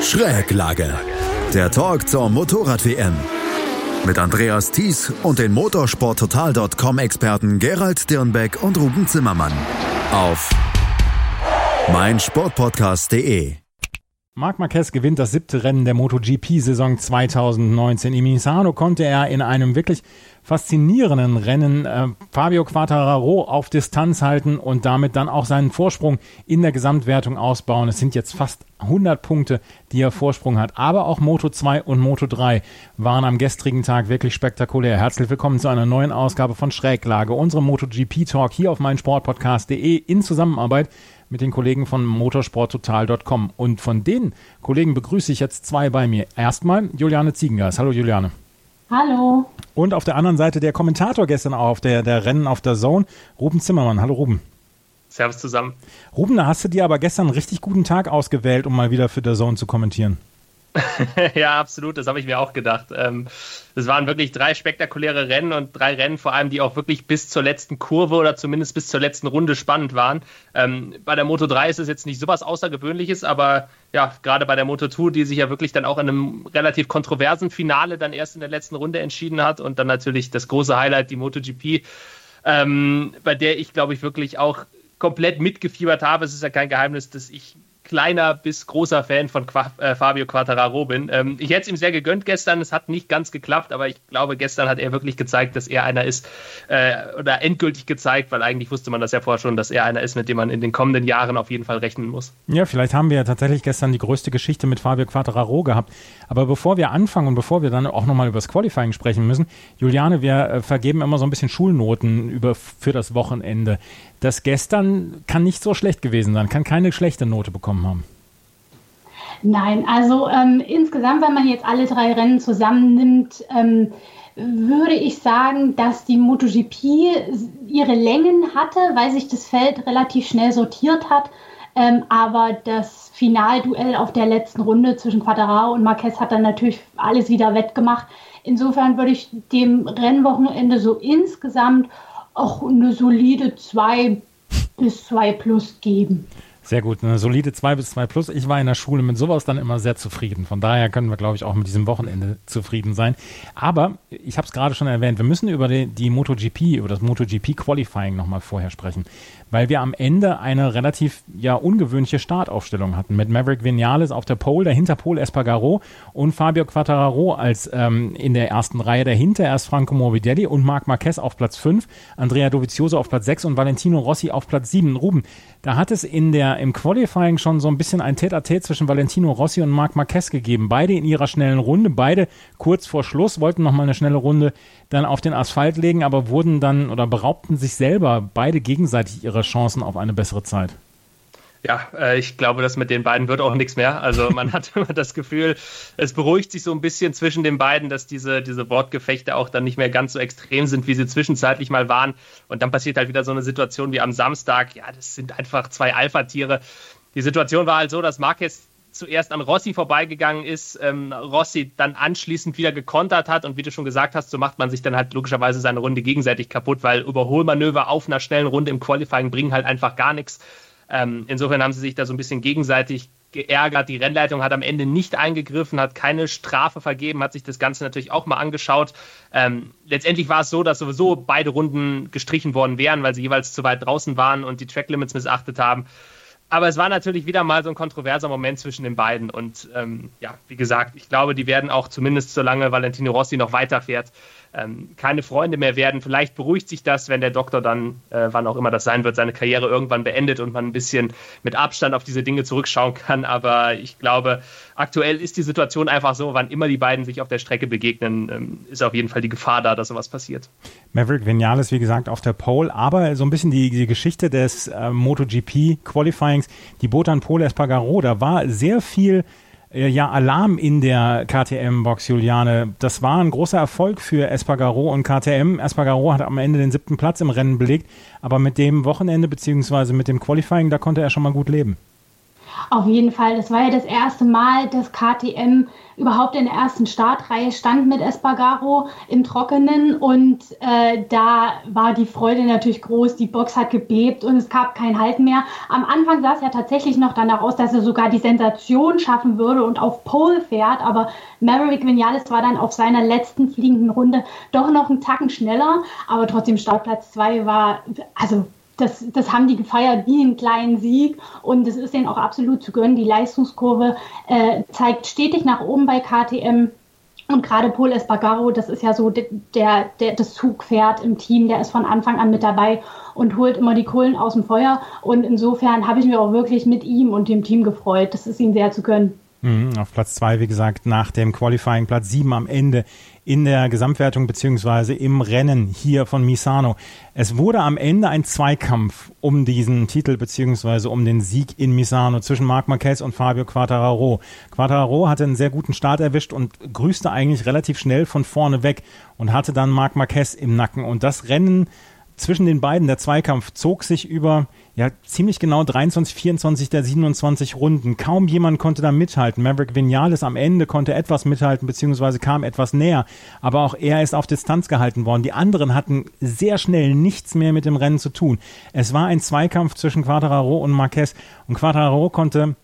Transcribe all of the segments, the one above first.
Schräglage. Der Talk zur Motorrad-WM. Mit Andreas Thies und den motorsporttotal.com-Experten Gerald Dirnbeck und Ruben Zimmermann. Auf meinsportpodcast.de. Marc Marquez gewinnt das 7. Rennen der MotoGP-Saison 2019. In Misano konnte er in einem wirklich faszinierenden Rennen Fabio Quartararo auf Distanz halten und damit dann auch seinen Vorsprung in der Gesamtwertung ausbauen. Es sind jetzt fast 100 Punkte, die er Vorsprung hat. Aber auch Moto2 und Moto3 waren am gestrigen Tag wirklich spektakulär. Herzlich willkommen zu einer neuen Ausgabe von Schräglage, unserem MotoGP-Talk hier auf meinsportpodcast.de in Zusammenarbeit mit den Kollegen von motorsporttotal.com. Und von den Kollegen begrüße ich jetzt zwei bei mir. Erstmal Juliane Ziegengas. Hallo Juliane. Hallo. Und auf der anderen Seite der Kommentator gestern auch auf der Rennen auf der Zone, Ruben Zimmermann. Hallo Ruben. Servus zusammen. Ruben, da hast du dir aber gestern einen richtig guten Tag ausgewählt, um mal wieder für der Zone zu kommentieren. Ja, absolut, das habe ich mir auch gedacht. Es waren wirklich 3 spektakuläre Rennen und 3 Rennen vor allem, die auch wirklich bis zur letzten Kurve oder zumindest bis zur letzten Runde spannend waren. Bei der Moto3 ist es jetzt nicht sowas Außergewöhnliches, aber ja, gerade bei der Moto2, die sich ja wirklich dann auch in einem relativ kontroversen Finale dann erst in der letzten Runde entschieden hat und dann natürlich das große Highlight, die MotoGP, bei der ich, glaube ich, wirklich auch komplett mitgefiebert habe. Es ist ja kein Geheimnis, dass ich kleiner bis großer Fan von Fabio Quartararo bin. Ich hätte es ihm sehr gegönnt gestern, es hat nicht ganz geklappt, aber ich glaube, gestern hat er wirklich gezeigt, dass er einer ist, oder endgültig gezeigt, weil eigentlich wusste man das ja vorher schon, dass er einer ist, mit dem man in den kommenden Jahren auf jeden Fall rechnen muss. Ja, vielleicht haben wir ja tatsächlich gestern die größte Geschichte mit Fabio Quartararo gehabt, aber bevor wir anfangen und bevor wir dann auch nochmal über das Qualifying sprechen müssen, Juliane, wir vergeben immer so ein bisschen Schulnoten für das Wochenende. Das gestern kann nicht so schlecht gewesen sein, kann keine schlechte Note bekommen haben. Nein, also insgesamt, wenn man jetzt alle 3 Rennen zusammennimmt, würde ich sagen, dass die MotoGP ihre Längen hatte, weil sich das Feld relativ schnell sortiert hat. Aber das Finalduell auf der letzten Runde zwischen Quartararo und Marquez hat dann natürlich alles wieder wettgemacht. Insofern würde ich dem Rennwochenende so insgesamt auch eine solide 2 bis 2+ geben. Sehr gut, eine solide 2 bis 2+. Ich war in der Schule mit sowas dann immer sehr zufrieden. Von daher können wir, glaube ich, auch mit diesem Wochenende zufrieden sein. Aber, ich habe es gerade schon erwähnt, wir müssen über die MotoGP, über das MotoGP-Qualifying nochmal vorher sprechen. Weil wir am Ende eine relativ ungewöhnliche Startaufstellung hatten. Mit Maverick Viñales auf der Pole, dahinter Pol Espargaró und Fabio Quartararo als in der ersten Reihe. Dahinter erst Franco Morbidelli und Marc Marquez auf Platz 5, Andrea Dovizioso auf Platz 6 und Valentino Rossi auf Platz 7. Ruben, da hat es im Qualifying schon so ein bisschen ein Tête-à-Tête zwischen Valentino Rossi und Marc Marquez gegeben. Beide in ihrer schnellen Runde, beide kurz vor Schluss, wollten nochmal eine schnelle Runde dann auf den Asphalt legen, aber wurden dann oder beraubten sich selber beide gegenseitig ihre Chancen auf eine bessere Zeit. Ja, ich glaube, dass mit den beiden wird auch nichts mehr. Also man hat immer das Gefühl, es beruhigt sich so ein bisschen zwischen den beiden, dass diese Wortgefechte auch dann nicht mehr ganz so extrem sind, wie sie zwischenzeitlich mal waren. Und dann passiert halt wieder so eine Situation wie am Samstag. Ja, das sind einfach 2 Alpha-Tiere. Die Situation war halt so, dass Marquez zuerst an Rossi vorbeigegangen ist, Rossi dann anschließend wieder gekontert hat und wie du schon gesagt hast, so macht man sich dann halt logischerweise seine Runde gegenseitig kaputt, weil Überholmanöver auf einer schnellen Runde im Qualifying bringen halt einfach gar nichts. Insofern haben sie sich da so ein bisschen gegenseitig geärgert. Die Rennleitung hat am Ende nicht eingegriffen, hat keine Strafe vergeben, hat sich das Ganze natürlich auch mal angeschaut. Letztendlich war es so, dass sowieso beide Runden gestrichen worden wären, weil sie jeweils zu weit draußen waren und die Tracklimits missachtet haben. Aber es war natürlich wieder mal so ein kontroverser Moment zwischen den beiden. Und wie gesagt, ich glaube, die werden auch zumindest solange Valentino Rossi noch weiterfährt, keine Freunde mehr werden. Vielleicht beruhigt sich das, wenn der Doktor dann, wann auch immer das sein wird, seine Karriere irgendwann beendet und man ein bisschen mit Abstand auf diese Dinge zurückschauen kann. Aber ich glaube, aktuell ist die Situation einfach so, wann immer die beiden sich auf der Strecke begegnen, ist auf jeden Fall die Gefahr da, dass sowas passiert. Maverick Viñales, wie gesagt, auf der Pole, aber so ein bisschen die Geschichte des MotoGP-Qualifyings, die bot an Pol Espargaró, da war sehr viel Alarm in der KTM-Box, Juliane. Das war ein großer Erfolg für Espargaró und KTM. Espargaró hat am Ende den 7. Platz im Rennen belegt, aber mit dem Wochenende bzw. mit dem Qualifying, da konnte er schon mal gut leben. Auf jeden Fall. Das war ja das erste Mal, dass KTM überhaupt in der ersten Startreihe stand mit Espargaro im Trockenen und da war die Freude natürlich groß. Die Box hat gebebt und es gab kein Halten mehr. Am Anfang sah es ja tatsächlich noch danach aus, dass er sogar die Sensation schaffen würde und auf Pole fährt, aber Maverick Viñales war dann auf seiner letzten fliegenden Runde doch noch einen Tacken schneller, aber trotzdem Startplatz 2 war, also das haben die gefeiert wie einen kleinen Sieg und es ist denen auch absolut zu gönnen. Die Leistungskurve zeigt stetig nach oben bei KTM und gerade Pol Espargaro, das ist ja so das Zugpferd im Team, der ist von Anfang an mit dabei und holt immer die Kohlen aus dem Feuer und insofern habe ich mich auch wirklich mit ihm und dem Team gefreut. Das ist ihm sehr zu gönnen. Auf Platz 2, wie gesagt, nach dem Qualifying, Platz 7 am Ende in der Gesamtwertung beziehungsweise im Rennen hier von Misano. Es wurde am Ende ein Zweikampf um diesen Titel beziehungsweise um den Sieg in Misano zwischen Marc Marquez und Fabio Quartararo. Quartararo hatte einen sehr guten Start erwischt und grüßte eigentlich relativ schnell von vorne weg und hatte dann Marc Marquez im Nacken. Und das Rennen zwischen den beiden, der Zweikampf, zog sich über ziemlich genau 23, 24 der 27 Runden. Kaum jemand konnte da mithalten. Maverick Viñales am Ende konnte etwas mithalten, beziehungsweise kam etwas näher. Aber auch er ist auf Distanz gehalten worden. Die anderen hatten sehr schnell nichts mehr mit dem Rennen zu tun. Es war ein Zweikampf zwischen Quartararo und Marquez. Und Quartararo konnte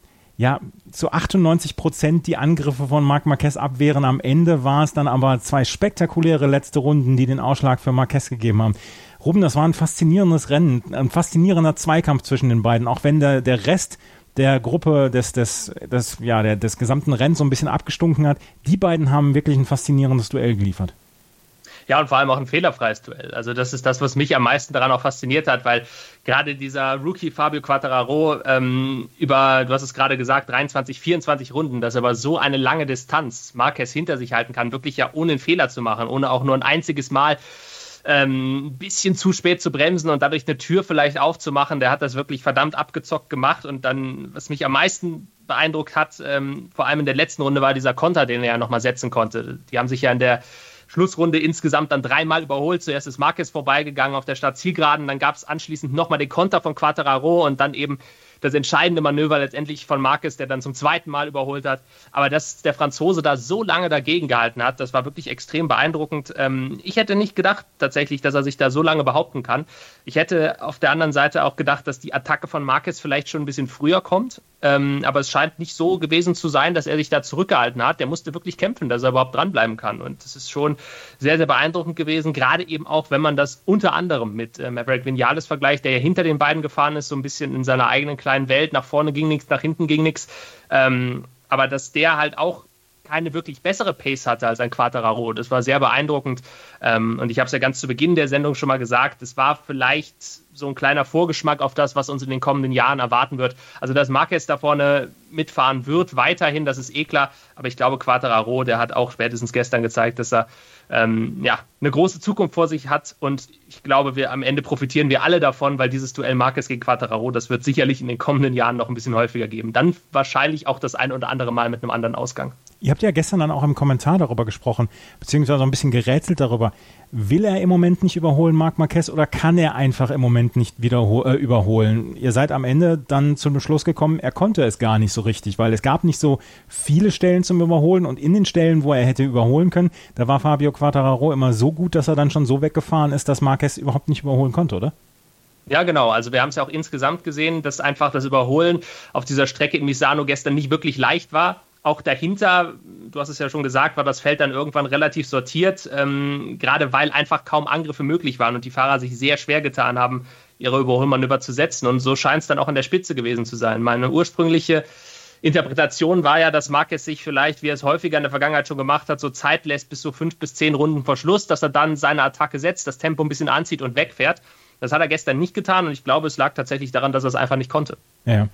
zu 98% die Angriffe von Marc Marquez abwehren. Am Ende war es dann aber 2 spektakuläre letzte Runden, die den Ausschlag für Marquez gegeben haben. Ruben, das war ein faszinierendes Rennen, ein faszinierender Zweikampf zwischen den beiden, auch wenn der Rest der Gruppe des gesamten Rennens so ein bisschen abgestunken hat. Die beiden haben wirklich ein faszinierendes Duell geliefert. Ja, und vor allem auch ein fehlerfreies Duell. Also das ist das, was mich am meisten daran auch fasziniert hat, weil gerade dieser Rookie Fabio Quartararo du hast es gerade gesagt, 23, 24 Runden, dass er aber so eine lange Distanz Marquez hinter sich halten kann, wirklich ja ohne einen Fehler zu machen, ohne auch nur ein einziges Mal ein bisschen zu spät zu bremsen und dadurch eine Tür vielleicht aufzumachen. Der hat das wirklich verdammt abgezockt gemacht und dann, was mich am meisten beeindruckt hat, vor allem in der letzten Runde, war dieser Konter, den er ja nochmal setzen konnte. Die haben sich ja in der Schlussrunde insgesamt dann 3-mal überholt. Zuerst ist Marquez vorbeigegangen auf der Startzielgeraden, dann gab es anschließend nochmal den Konter von Quartararo und dann eben das entscheidende Manöver letztendlich von Marquez, der dann zum 2. Mal überholt hat. Aber dass der Franzose da so lange dagegen gehalten hat, das war wirklich extrem beeindruckend. Ich hätte nicht gedacht tatsächlich, dass er sich da so lange behaupten kann. Ich hätte auf der anderen Seite auch gedacht, dass die Attacke von Marquez vielleicht schon ein bisschen früher kommt. Aber es scheint nicht so gewesen zu sein, dass er sich da zurückgehalten hat. Der musste wirklich kämpfen, dass er überhaupt dranbleiben kann. Und das ist schon sehr, sehr beeindruckend gewesen. Gerade eben auch, wenn man das unter anderem mit Maverick Viñales vergleicht, der ja hinter den beiden gefahren ist, so ein bisschen in seiner eigenen kleinen Welt. Nach vorne ging nichts, nach hinten ging nichts. Aber dass der halt auch keine wirklich bessere Pace hatte als ein Quartararo. Das war sehr beeindruckend. Und ich habe es ja ganz zu Beginn der Sendung schon mal gesagt, es war vielleicht so ein kleiner Vorgeschmack auf das, was uns in den kommenden Jahren erwarten wird. Also, dass Marquez da vorne mitfahren wird, weiterhin, das ist eh klar. Aber ich glaube, Quartararo, der hat auch spätestens gestern gezeigt, dass er eine große Zukunft vor sich hat. Und ich glaube, am Ende profitieren wir alle davon, weil dieses Duell Marquez gegen Quartararo, das wird sicherlich in den kommenden Jahren noch ein bisschen häufiger geben. Dann wahrscheinlich auch das ein oder andere Mal mit einem anderen Ausgang. Ihr habt ja gestern dann auch im Kommentar darüber gesprochen, beziehungsweise ein bisschen gerätselt darüber. Will er im Moment nicht überholen, Marc Marquez, oder kann er einfach im Moment nicht überholen? Ihr seid am Ende dann zum Schluss gekommen, er konnte es gar nicht so richtig, weil es gab nicht so viele Stellen zum Überholen und in den Stellen, wo er hätte überholen können, da war Fabio Quartararo immer so gut, dass er dann schon so weggefahren ist, dass Marquez überhaupt nicht überholen konnte, oder? Ja, genau. Also wir haben es ja auch insgesamt gesehen, dass einfach das Überholen auf dieser Strecke in Misano gestern nicht wirklich leicht war. Auch dahinter, du hast es ja schon gesagt, war das Feld dann irgendwann relativ sortiert, gerade weil einfach kaum Angriffe möglich waren und die Fahrer sich sehr schwer getan haben, ihre Überholmanöver zu setzen. Und so scheint es dann auch an der Spitze gewesen zu sein. Meine ursprüngliche Interpretation war ja, dass Marquez sich vielleicht, wie er es häufiger in der Vergangenheit schon gemacht hat, so Zeit lässt bis so 5 bis 10 Runden vor Schluss, dass er dann seine Attacke setzt, das Tempo ein bisschen anzieht und wegfährt. Das hat er gestern nicht getan und ich glaube, es lag tatsächlich daran, dass er es einfach nicht konnte. Ja,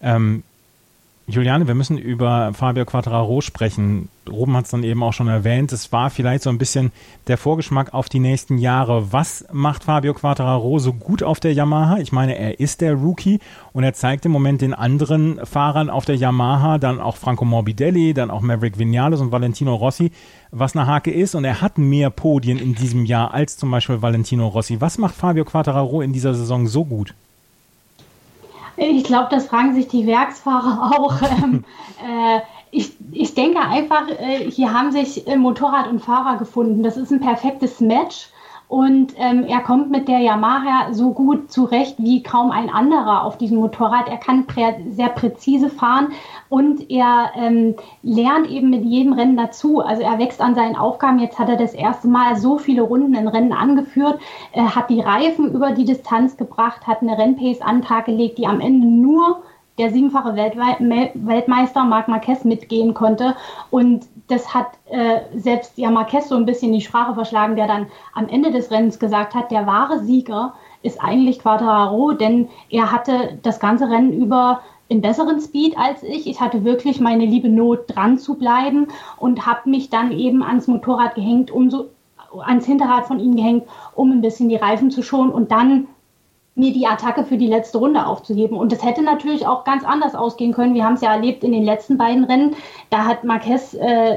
Juliane, wir müssen über Fabio Quartararo sprechen. Ruben hat es dann eben auch schon erwähnt. Es war vielleicht so ein bisschen der Vorgeschmack auf die nächsten Jahre. Was macht Fabio Quartararo so gut auf der Yamaha? Ich meine, er ist der Rookie und er zeigt im Moment den anderen Fahrern auf der Yamaha, dann auch Franco Morbidelli, dann auch Maverick Viñales und Valentino Rossi, was eine Hake ist. Und er hat mehr Podien in diesem Jahr als zum Beispiel Valentino Rossi. Was macht Fabio Quartararo in dieser Saison so gut? Ich glaube, das fragen sich die Werksfahrer auch. Ich denke einfach, hier haben sich Motorrad und Fahrer gefunden. Das ist ein perfektes Match. Und er kommt mit der Yamaha so gut zurecht wie kaum ein anderer auf diesem Motorrad. Er kann sehr präzise fahren und er lernt eben mit jedem Rennen dazu. Also er wächst an seinen Aufgaben. Jetzt hat er das erste Mal so viele Runden in Rennen angeführt, hat die Reifen über die Distanz gebracht, hat eine Rennpace an den Tag gelegt, die am Ende nur der 7-fache Weltmeister Marc Marquez mitgehen konnte. Und das hat selbst Marquez so ein bisschen die Sprache verschlagen, der dann am Ende des Rennens gesagt hat, der wahre Sieger ist eigentlich Quartararo, denn er hatte das ganze Rennen über einen besseren Speed als ich. Ich hatte wirklich meine liebe Not, dran zu bleiben und habe mich dann eben ans Motorrad gehängt, ans Hinterrad von ihm gehängt, um ein bisschen die Reifen zu schonen und dann mir die Attacke für die letzte Runde aufzuheben. Und das hätte natürlich auch ganz anders ausgehen können. Wir haben es ja erlebt in den letzten beiden Rennen. Da hat Marquez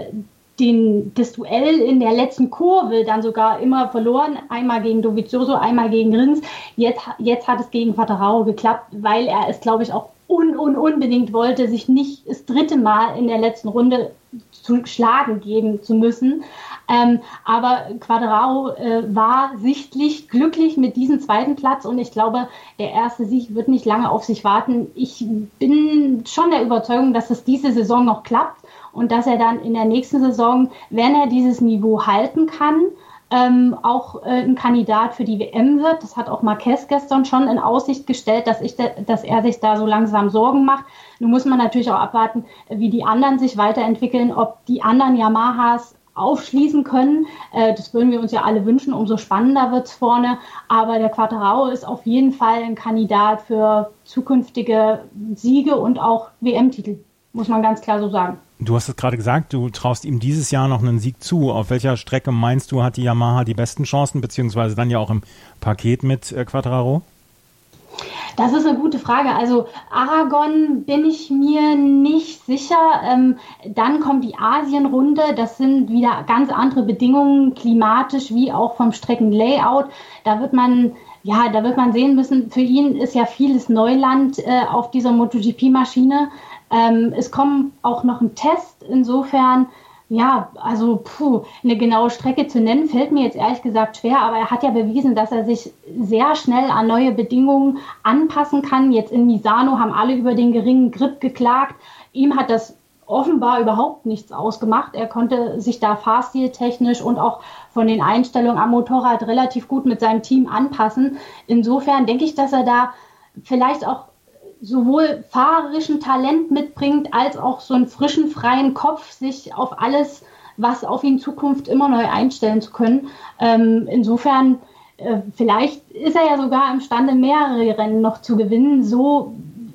das Duell in der letzten Kurve dann sogar immer verloren. Einmal gegen Dovizioso, einmal gegen Rins. Jetzt hat es gegen Quartararo geklappt, weil er es, glaube ich, auch unbedingt wollte, sich nicht das dritte Mal in der letzten Runde zu schlagen geben zu müssen. Aber Quartararo war sichtlich glücklich mit diesem zweiten Platz und ich glaube, der erste Sieg wird nicht lange auf sich warten. Ich bin schon der Überzeugung, dass es diese Saison noch klappt und dass er dann in der nächsten Saison, wenn er dieses Niveau halten kann, auch ein Kandidat für die WM wird. Das hat auch Marquez gestern schon in Aussicht gestellt, dass er sich da so langsam Sorgen macht. Nun muss man natürlich auch abwarten, wie die anderen sich weiterentwickeln, ob die anderen Yamahas aufschließen können. Das würden wir uns ja alle wünschen, umso spannender wird es vorne. Aber der Quartararo ist auf jeden Fall ein Kandidat für zukünftige Siege und auch WM-Titel, muss man ganz klar so sagen. Du hast es gerade gesagt, du traust ihm dieses Jahr noch einen Sieg zu. Auf welcher Strecke meinst du, hat die Yamaha die besten Chancen, beziehungsweise dann ja auch im Paket mit Quartararo? Das ist eine gute Frage. Also Aragon bin ich mir nicht sicher. Dann kommt die Asienrunde. Das sind wieder ganz andere Bedingungen, klimatisch wie auch vom Streckenlayout. Da wird man sehen müssen, für ihn ist ja vieles Neuland auf dieser MotoGP-Maschine. Es kommt auch noch ein Test. Insofern, eine genaue Strecke zu nennen, fällt mir jetzt ehrlich gesagt schwer, aber er hat ja bewiesen, dass er sich sehr schnell an neue Bedingungen anpassen kann. Jetzt in Misano haben alle über den geringen Grip geklagt. Ihm hat das offenbar überhaupt nichts ausgemacht. Er konnte sich da fahrstiltechnisch und auch von den Einstellungen am Motorrad relativ gut mit seinem Team anpassen. Insofern denke ich, dass er da vielleicht auch sowohl fahrerischen Talent mitbringt, als auch so einen frischen, freien Kopf, sich auf alles, was auf ihn Zukunft immer neu einstellen zu können. Insofern, vielleicht ist er ja sogar imstande, mehrere Rennen noch zu gewinnen. So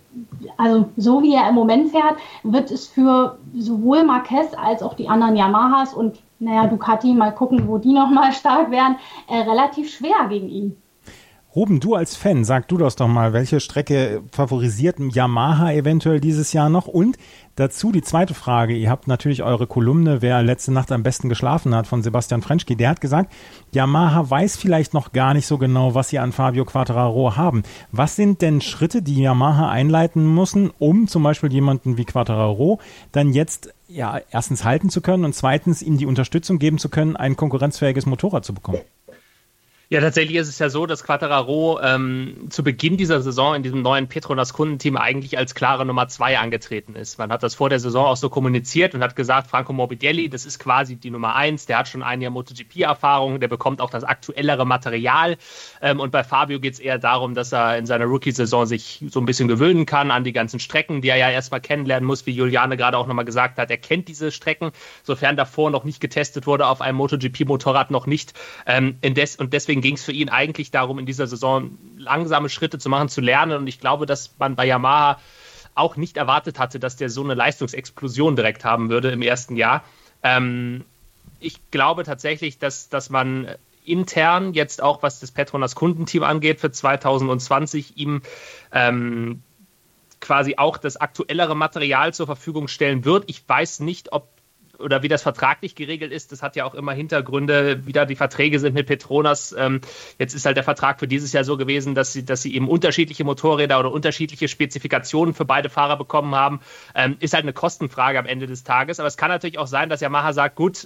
wie er im Moment fährt, wird es für sowohl Marquez als auch die anderen Yamahas und Ducati, mal gucken, wo die nochmal stark werden, relativ schwer gegen ihn. Ruben, du als Fan, sag du das doch mal, welche Strecke favorisiert Yamaha eventuell dieses Jahr noch? Und dazu die zweite Frage, ihr habt natürlich eure Kolumne, wer letzte Nacht am besten geschlafen hat, von Sebastian Frenschke, der hat gesagt, Yamaha weiß vielleicht noch gar nicht so genau, was sie an Fabio Quartararo haben. Was sind denn Schritte, die Yamaha einleiten müssen, um zum Beispiel jemanden wie Quartararo dann jetzt erstens halten zu können und zweitens ihm die Unterstützung geben zu können, ein konkurrenzfähiges Motorrad zu bekommen? Ja, tatsächlich ist es ja so, dass Quartararo zu Beginn dieser Saison in diesem neuen Petronas-Kundenteam eigentlich als klare Nummer 2 angetreten ist. Man hat das vor der Saison auch so kommuniziert und hat gesagt, Franco Morbidelli, das ist quasi die Nummer 1, der hat schon ein Jahr MotoGP-Erfahrung, der bekommt auch das aktuellere Material. Und bei Fabio geht es eher darum, dass er in seiner Rookie-Saison sich so ein bisschen gewöhnen kann an die ganzen Strecken, die er ja erstmal kennenlernen muss, wie Juliane gerade auch nochmal gesagt hat. Er kennt diese Strecken, sofern davor noch nicht getestet wurde auf einem MotoGP-Motorrad, noch nicht. Und deswegen ging es für ihn eigentlich darum, in dieser Saison langsame Schritte zu machen, zu lernen. Und ich glaube, dass man bei Yamaha auch nicht erwartet hatte, dass der so eine Leistungsexplosion direkt haben würde im ersten Jahr. Ich glaube tatsächlich, dass man intern jetzt auch, was das Petronas Kundenteam angeht, für 2020 ihm quasi auch das aktuellere Material zur Verfügung stellen wird. Ich weiß nicht, ob oder wie das vertraglich geregelt ist, das hat ja auch immer Hintergründe, wie da die Verträge sind mit Petronas. Jetzt ist halt der Vertrag für dieses Jahr so gewesen, dass sie eben unterschiedliche Motorräder oder unterschiedliche Spezifikationen für beide Fahrer bekommen haben. Ist halt eine Kostenfrage am Ende des Tages. Aber es kann natürlich auch sein, dass Yamaha sagt, gut,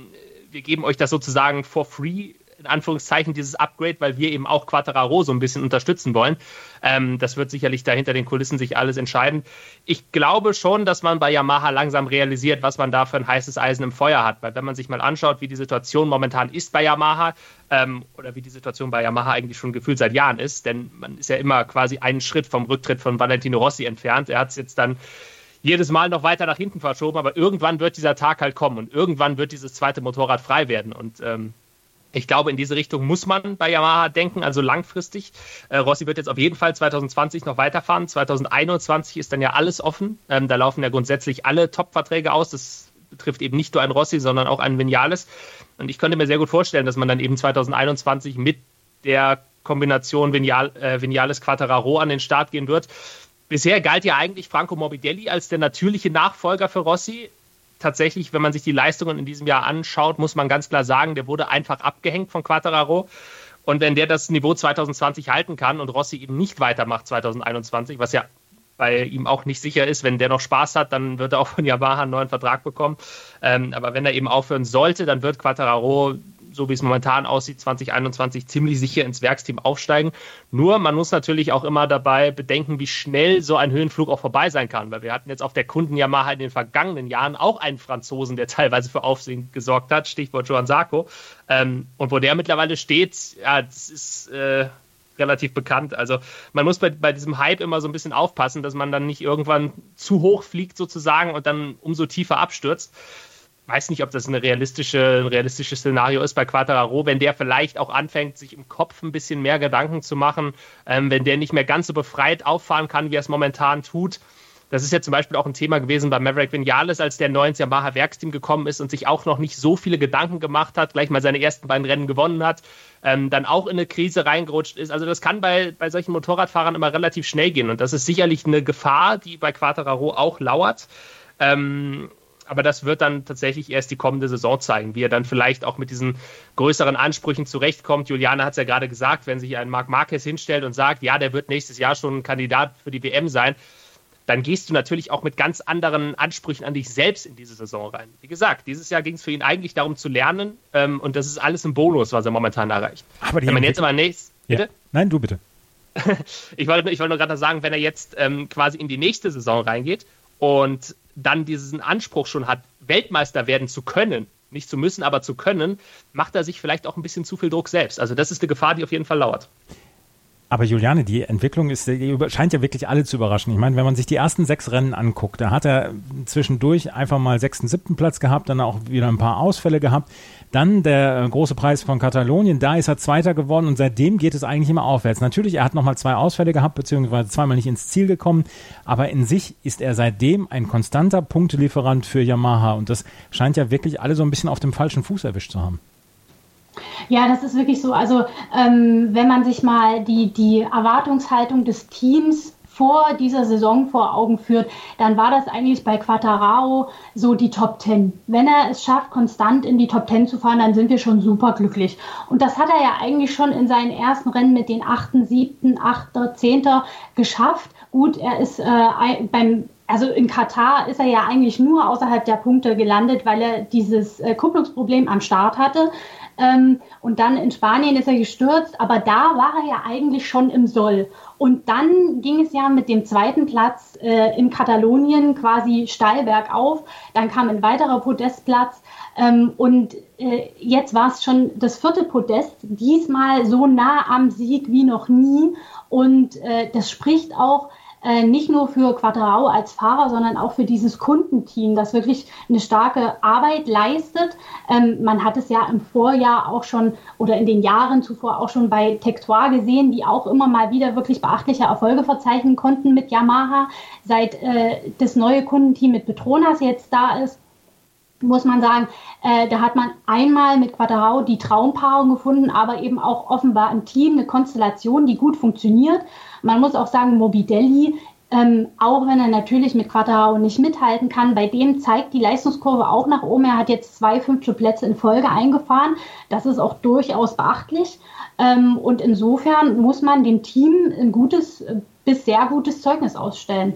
wir geben euch das sozusagen for free, in Anführungszeichen, dieses Upgrade, weil wir eben auch Quartararo so ein bisschen unterstützen wollen. Das wird sicherlich da hinter den Kulissen sich alles entscheiden. Ich glaube schon, dass man bei Yamaha langsam realisiert, was man da für ein heißes Eisen im Feuer hat. Weil wenn man sich mal anschaut, wie die Situation momentan ist bei Yamaha, oder wie die Situation bei Yamaha eigentlich schon gefühlt seit Jahren ist, denn man ist ja immer quasi einen Schritt vom Rücktritt von Valentino Rossi entfernt. Er hat es jetzt dann jedes Mal noch weiter nach hinten verschoben, aber irgendwann wird dieser Tag halt kommen und irgendwann wird dieses zweite Motorrad frei werden und ich glaube, in diese Richtung muss man bei Yamaha denken, also langfristig. Rossi wird jetzt auf jeden Fall 2020 noch weiterfahren. 2021 ist dann ja alles offen. Da laufen ja grundsätzlich alle Top-Verträge aus. Das betrifft eben nicht nur einen Rossi, sondern auch einen Viñales. Und ich könnte mir sehr gut vorstellen, dass man dann eben 2021 mit der Kombination Viñales-Quartararo an den Start gehen wird. Bisher galt ja eigentlich Franco Morbidelli als der natürliche Nachfolger für Rossi. Tatsächlich, wenn man sich die Leistungen in diesem Jahr anschaut, muss man ganz klar sagen, der wurde einfach abgehängt von Quartararo. Und wenn der das Niveau 2020 halten kann und Rossi eben nicht weitermacht 2021, was ja bei ihm auch nicht sicher ist, wenn der noch Spaß hat, dann wird er auch von Yamaha einen neuen Vertrag bekommen. Aber wenn er eben aufhören sollte, dann wird Quartararo, so wie es momentan aussieht, 2021 ziemlich sicher ins Werksteam aufsteigen. Nur, man muss natürlich auch immer dabei bedenken, wie schnell so ein Höhenflug auch vorbei sein kann. Weil wir hatten jetzt auf der Kunden-Yamaha in den vergangenen Jahren auch einen Franzosen, der teilweise für Aufsehen gesorgt hat, Stichwort Johann Zarco. Und wo der mittlerweile steht, ja, das ist relativ bekannt. Also man muss bei diesem Hype immer so ein bisschen aufpassen, dass man dann nicht irgendwann zu hoch fliegt sozusagen und dann umso tiefer abstürzt. Weiß nicht, ob das ein realistisches Szenario ist bei Quartararo, wenn der vielleicht auch anfängt, sich im Kopf ein bisschen mehr Gedanken zu machen, wenn der nicht mehr ganz so befreit auffahren kann, wie er es momentan tut. Das ist ja zum Beispiel auch ein Thema gewesen bei Maverick Viñales, als der neu ins Yamaha-Werksteam gekommen ist und sich auch noch nicht so viele Gedanken gemacht hat, gleich mal seine ersten beiden Rennen gewonnen hat, dann auch in eine Krise reingerutscht ist. Also das kann bei solchen Motorradfahrern immer relativ schnell gehen und das ist sicherlich eine Gefahr, die bei Quartararo auch lauert. Aber das wird dann tatsächlich erst die kommende Saison zeigen, wie er dann vielleicht auch mit diesen größeren Ansprüchen zurechtkommt. Juliane hat es ja gerade gesagt, wenn sich ein Marc Marquez hinstellt und sagt, ja, der wird nächstes Jahr schon ein Kandidat für die WM sein, dann gehst du natürlich auch mit ganz anderen Ansprüchen an dich selbst in diese Saison rein. Wie gesagt, dieses Jahr ging es für ihn eigentlich darum zu lernen und das ist alles ein Bonus, was er momentan erreicht. Aber wenn man jetzt aber nächstes... Ja. Bitte? Nein, du bitte. Ich wollte nur gerade sagen, wenn er jetzt quasi in die nächste Saison reingeht und dann diesen Anspruch schon hat, Weltmeister werden zu können, nicht zu müssen, aber zu können, macht er sich vielleicht auch ein bisschen zu viel Druck selbst. Also das ist eine Gefahr, die auf jeden Fall lauert. Aber Juliane, die Entwicklung scheint ja wirklich alle zu überraschen. Ich meine, wenn man sich die ersten 6 Rennen anguckt, da hat er zwischendurch einfach mal 6., 7. Platz gehabt, dann auch wieder ein paar Ausfälle gehabt. Dann der große Preis von Katalonien, da ist er Zweiter geworden und seitdem geht es eigentlich immer aufwärts. Natürlich, er hat nochmal 2 Ausfälle gehabt, beziehungsweise zweimal nicht ins Ziel gekommen, aber in sich ist er seitdem ein konstanter Punktelieferant für Yamaha und das scheint ja wirklich alle so ein bisschen auf dem falschen Fuß erwischt zu haben. Ja, das ist wirklich so. Also wenn man sich mal die Erwartungshaltung des Teams vor dieser Saison vor Augen führt, dann war das eigentlich bei Quartararo so die Top 10. Wenn er es schafft, konstant in die Top 10 zu fahren, dann sind wir schon super glücklich. Und das hat er ja eigentlich schon in seinen ersten Rennen mit den 8., 7., 8., 10. geschafft. Gut, er ist also in Katar ist er ja eigentlich nur außerhalb der Punkte gelandet, weil er dieses Kupplungsproblem am Start hatte. Und dann in Spanien ist er gestürzt, aber da war er ja eigentlich schon im Soll. Und dann ging es ja mit dem 2. Platz in Katalonien quasi steil bergauf. Dann kam ein weiterer Podestplatz und jetzt war es schon das 4. Podest, diesmal so nah am Sieg wie noch nie. Und das spricht auch nicht nur für Quartararo als Fahrer, sondern auch für dieses Kundenteam, das wirklich eine starke Arbeit leistet. Man hat es ja im Vorjahr auch schon oder in den Jahren zuvor auch schon bei Tectoir gesehen, die auch immer mal wieder wirklich beachtliche Erfolge verzeichnen konnten mit Yamaha. Seit das neue Kundenteam mit Petronas jetzt da ist, muss man sagen, da hat man einmal mit Quartararo die Traumpaarung gefunden, aber eben auch offenbar im Team eine Konstellation, die gut funktioniert. Man muss auch sagen, Morbidelli Auch wenn er natürlich mit Quartararo nicht mithalten kann. Bei dem zeigt die Leistungskurve auch nach oben. Er hat jetzt 2 5. Plätze in Folge eingefahren. Das ist auch durchaus beachtlich. Und insofern muss man dem Team ein gutes bis sehr gutes Zeugnis ausstellen.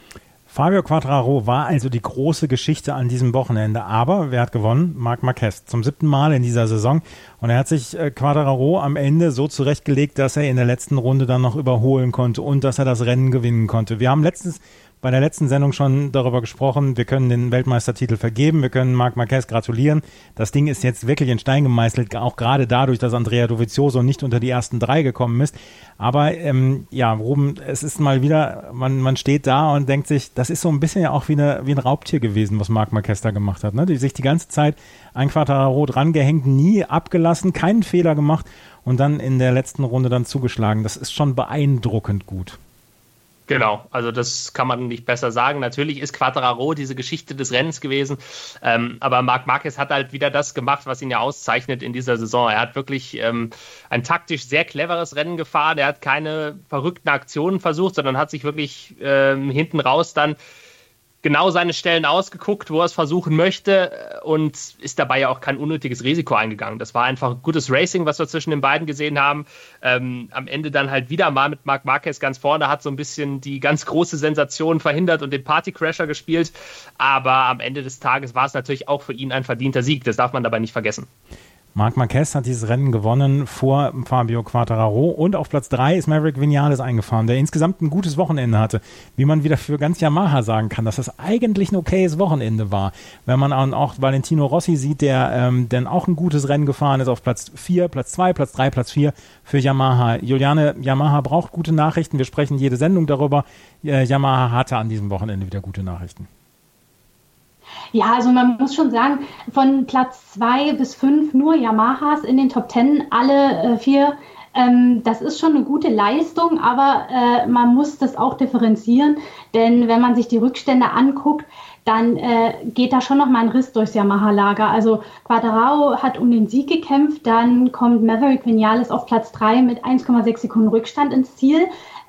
Fabio Quartararo war also die große Geschichte an diesem Wochenende. Aber wer hat gewonnen? Marc Marquez. Zum 7. Mal in dieser Saison. Und er hat sich Quartararo am Ende so zurechtgelegt, dass er in der letzten Runde dann noch überholen konnte und dass er das Rennen gewinnen konnte. Wir haben bei der letzten Sendung schon darüber gesprochen, wir können den Weltmeistertitel vergeben, wir können Marc Marquez gratulieren. Das Ding ist jetzt wirklich in Stein gemeißelt, auch gerade dadurch, dass Andrea Dovizioso nicht unter die ersten 3 gekommen ist. Aber Ruben, es ist mal wieder, man steht da und denkt sich, das ist so ein bisschen ja auch wie ein Raubtier gewesen, was Marc Marquez da gemacht hat. Ne? Die sich die ganze Zeit an Quartararo drangehängt, nie abgelassen, keinen Fehler gemacht und dann in der letzten Runde dann zugeschlagen. Das ist schon beeindruckend gut. Genau, also das kann man nicht besser sagen. Natürlich ist Quartararo diese Geschichte des Rennens gewesen, aber Marc Marquez hat halt wieder das gemacht, was ihn ja auszeichnet in dieser Saison. Er hat wirklich ein taktisch sehr cleveres Rennen gefahren. Er hat keine verrückten Aktionen versucht, sondern hat sich wirklich hinten raus dann genau seine Stellen ausgeguckt, wo er es versuchen möchte und ist dabei ja auch kein unnötiges Risiko eingegangen. Das war einfach gutes Racing, was wir zwischen den beiden gesehen haben. Am Ende dann halt wieder mal mit Marc Marquez ganz vorne, hat so ein bisschen die ganz große Sensation verhindert und den Partycrasher gespielt. Aber am Ende des Tages war es natürlich auch für ihn ein verdienter Sieg. Das darf man dabei nicht vergessen. Marc Marquez hat dieses Rennen gewonnen vor Fabio Quartararo und auf Platz 3 ist Maverick Viñales eingefahren, der insgesamt ein gutes Wochenende hatte. Wie man wieder für ganz Yamaha sagen kann, dass das eigentlich ein okayes Wochenende war. Wenn man auch Valentino Rossi sieht, der dann auch ein gutes Rennen gefahren ist auf Platz 4, Platz 2, Platz 3, Platz 4 für Yamaha. Juliane, Yamaha braucht gute Nachrichten. Wir sprechen jede Sendung darüber. Yamaha hatte an diesem Wochenende wieder gute Nachrichten. Ja, also man muss schon sagen, von Platz 2 bis 5 nur Yamahas in den Top 10, alle 4. Das ist schon eine gute Leistung, aber man muss das auch differenzieren, denn wenn man sich die Rückstände anguckt, dann geht da schon nochmal ein Riss durchs Yamaha-Lager. Also Quartararo hat um den Sieg gekämpft, dann kommt Maverick Viñales auf Platz 3 mit 1,6 Sekunden Rückstand ins Ziel.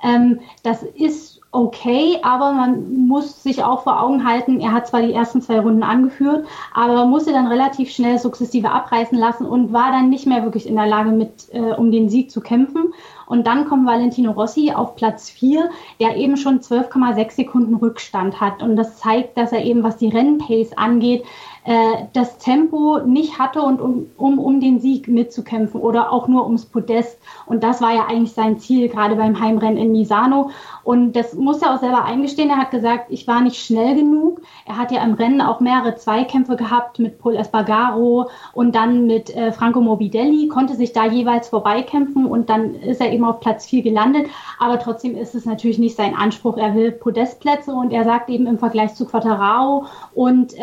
Das ist okay, aber man muss sich auch vor Augen halten, er hat zwar die ersten 2 Runden angeführt, aber musste dann relativ schnell sukzessive abreißen lassen und war dann nicht mehr wirklich in der Lage, um den Sieg zu kämpfen. Und dann kommt Valentino Rossi auf Platz 4, der eben schon 12,6 Sekunden Rückstand hat. Und das zeigt, dass er eben, was die Rennpace angeht, das Tempo nicht hatte, und um den Sieg mitzukämpfen oder auch nur ums Podest. Und das war ja eigentlich sein Ziel, gerade beim Heimrennen in Misano. Und das muss er auch selber eingestehen. Er hat gesagt, ich war nicht schnell genug. Er hat ja im Rennen auch mehrere Zweikämpfe gehabt mit Pol Espargaro und dann mit Franco Morbidelli, konnte sich da jeweils vorbeikämpfen und dann ist er eben auf Platz 4 gelandet. Aber trotzdem ist es natürlich nicht sein Anspruch. Er will Podestplätze und er sagt eben im Vergleich zu Quartararo und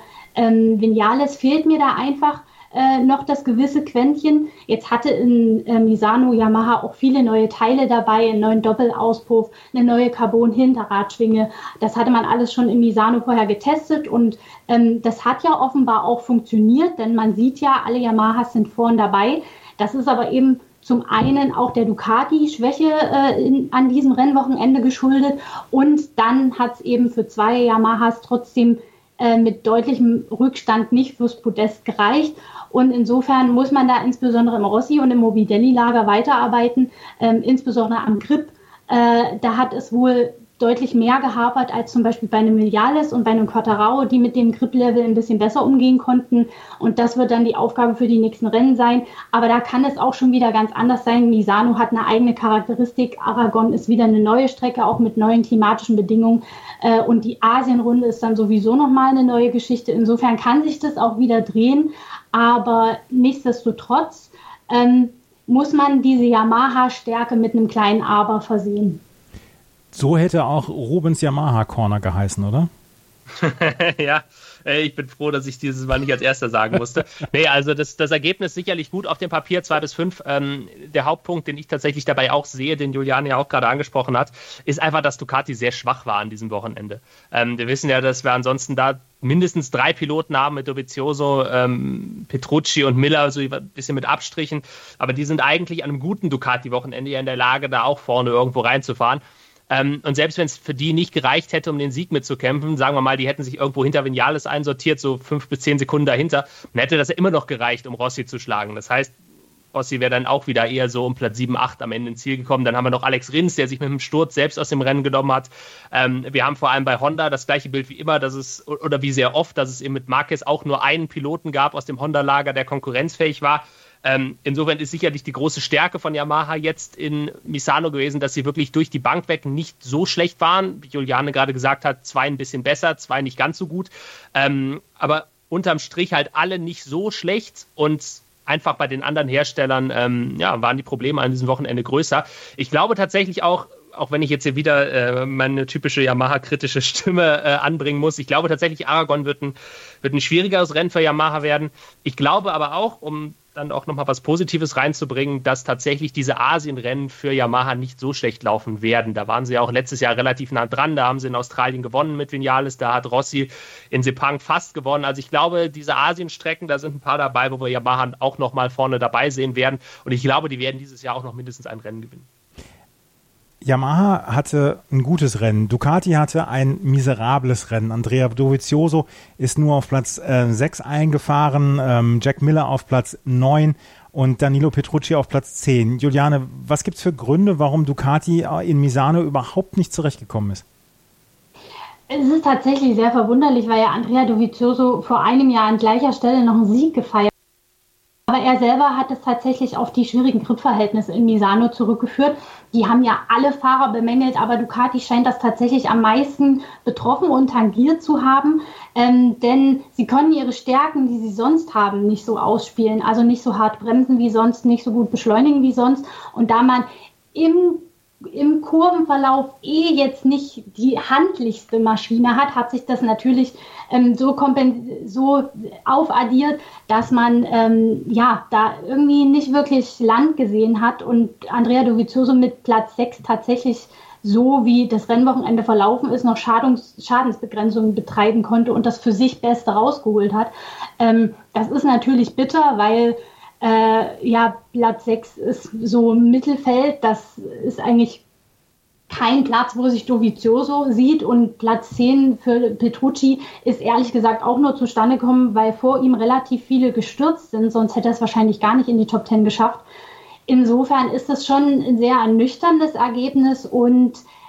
Viñales fehlt mir da einfach noch das gewisse Quäntchen. Jetzt hatte in Misano Yamaha auch viele neue Teile dabei, einen neuen Doppelauspuff, eine neue Carbon-Hinterradschwinge. Das hatte man alles schon in Misano vorher getestet und das hat ja offenbar auch funktioniert, denn man sieht ja, alle Yamahas sind vorn dabei. Das ist aber eben zum einen auch der Ducati-Schwäche an diesem Rennwochenende geschuldet und dann hat es eben für 2 Yamahas trotzdem mit deutlichem Rückstand nicht fürs Podest gereicht. Und insofern muss man da insbesondere im Rossi und im Morbidelli-Lager weiterarbeiten, insbesondere am Grip. Da hat es wohl deutlich mehr gehapert als zum Beispiel bei einem Viñales und bei einem Quartararo, die mit dem Grip-Level ein bisschen besser umgehen konnten. Und das wird dann die Aufgabe für die nächsten Rennen sein. Aber da kann es auch schon wieder ganz anders sein. Misano hat eine eigene Charakteristik. Aragon ist wieder eine neue Strecke, auch mit neuen klimatischen Bedingungen. Und die Asienrunde ist dann sowieso nochmal eine neue Geschichte. Insofern kann sich das auch wieder drehen. Aber nichtsdestotrotz muss man diese Yamaha-Stärke mit einem kleinen Aber versehen. So hätte auch Rubens Yamaha Corner geheißen, oder? Ja, ich bin froh, dass ich dieses Mal nicht als Erster sagen musste. Nee, also das Ergebnis sicherlich gut auf dem Papier, 2 bis 5. Der Hauptpunkt, den ich tatsächlich dabei auch sehe, den Juliane ja auch gerade angesprochen hat, ist einfach, dass Ducati sehr schwach war an diesem Wochenende. Wir wissen ja, dass wir ansonsten da mindestens 3 Piloten haben mit Dovizioso, Petrucci und Miller, so ein bisschen mit Abstrichen. Aber die sind eigentlich an einem guten Ducati-Wochenende ja in der Lage, da auch vorne irgendwo reinzufahren. Und selbst wenn es für die nicht gereicht hätte, um den Sieg mitzukämpfen, sagen wir mal, die hätten sich irgendwo hinter Vinales einsortiert, so 5 bis 10 Sekunden dahinter, dann hätte das ja immer noch gereicht, um Rossi zu schlagen. Das heißt, Rossi wäre dann auch wieder eher so um Platz 7, 8 am Ende ins Ziel gekommen. Dann haben wir noch Alex Rins, der sich mit dem Sturz selbst aus dem Rennen genommen hat. Wir haben vor allem bei Honda das gleiche Bild wie immer, dass es, oder wie sehr oft, dass es eben mit Marquez auch nur einen Piloten gab aus dem Honda-Lager, der konkurrenzfähig war. Insofern ist sicherlich die große Stärke von Yamaha jetzt in Misano gewesen, dass sie wirklich durch die Bank weg nicht so schlecht waren. Wie Juliane gerade gesagt hat, 2 ein bisschen besser, 2 nicht ganz so gut. Aber unterm Strich halt alle nicht so schlecht und einfach bei den anderen Herstellern waren die Probleme an diesem Wochenende größer. Ich glaube tatsächlich auch wenn ich jetzt hier wieder meine typische Yamaha-kritische Stimme anbringen muss, ich glaube tatsächlich, Aragon wird ein schwierigeres Rennen für Yamaha werden. Ich glaube aber auch, um dann auch nochmal was Positives reinzubringen, dass tatsächlich diese Asien-Rennen für Yamaha nicht so schlecht laufen werden. Da waren sie ja auch letztes Jahr relativ nah dran. Da haben sie in Australien gewonnen mit Vinales. Da hat Rossi in Sepang fast gewonnen. Also ich glaube, diese Asien-Strecken, da sind ein paar dabei, wo wir Yamaha auch nochmal vorne dabei sehen werden. Und ich glaube, die werden dieses Jahr auch noch mindestens ein Rennen gewinnen. Yamaha hatte ein gutes Rennen. Ducati hatte ein miserables Rennen. Andrea Dovizioso ist nur auf Platz 6 eingefahren, Jack Miller auf Platz 9 und Danilo Petrucci auf Platz 10. Juliane, was gibt es für Gründe, warum Ducati in Misano überhaupt nicht zurechtgekommen ist? Es ist tatsächlich sehr verwunderlich, weil ja Andrea Dovizioso vor einem Jahr an gleicher Stelle noch einen Sieg gefeiert hat. Aber er selber hat es tatsächlich auf die schwierigen Gripverhältnisse in Misano zurückgeführt. Die haben ja alle Fahrer bemängelt, aber Ducati scheint das tatsächlich am meisten betroffen und tangiert zu haben. Denn sie können ihre Stärken, die sie sonst haben, nicht so ausspielen. Also nicht so hart bremsen wie sonst, nicht so gut beschleunigen wie sonst. Und da man im Kurvenverlauf jetzt nicht die handlichste Maschine hat sich das natürlich so aufaddiert, dass man da irgendwie nicht wirklich Land gesehen hat und Andrea Dovizioso mit Platz 6 tatsächlich so wie das Rennwochenende verlaufen ist, noch Schadensbegrenzung betreiben konnte und das für sich Beste rausgeholt hat. Das ist natürlich bitter, weil Platz 6 ist so im Mittelfeld, das ist eigentlich kein Platz, wo sich Dovizioso sieht und Platz 10 für Petrucci ist ehrlich gesagt auch nur zustande gekommen, weil vor ihm relativ viele gestürzt sind, sonst hätte er es wahrscheinlich gar nicht in die Top 10 geschafft. Insofern ist das schon ein sehr ernüchterndes Ergebnis und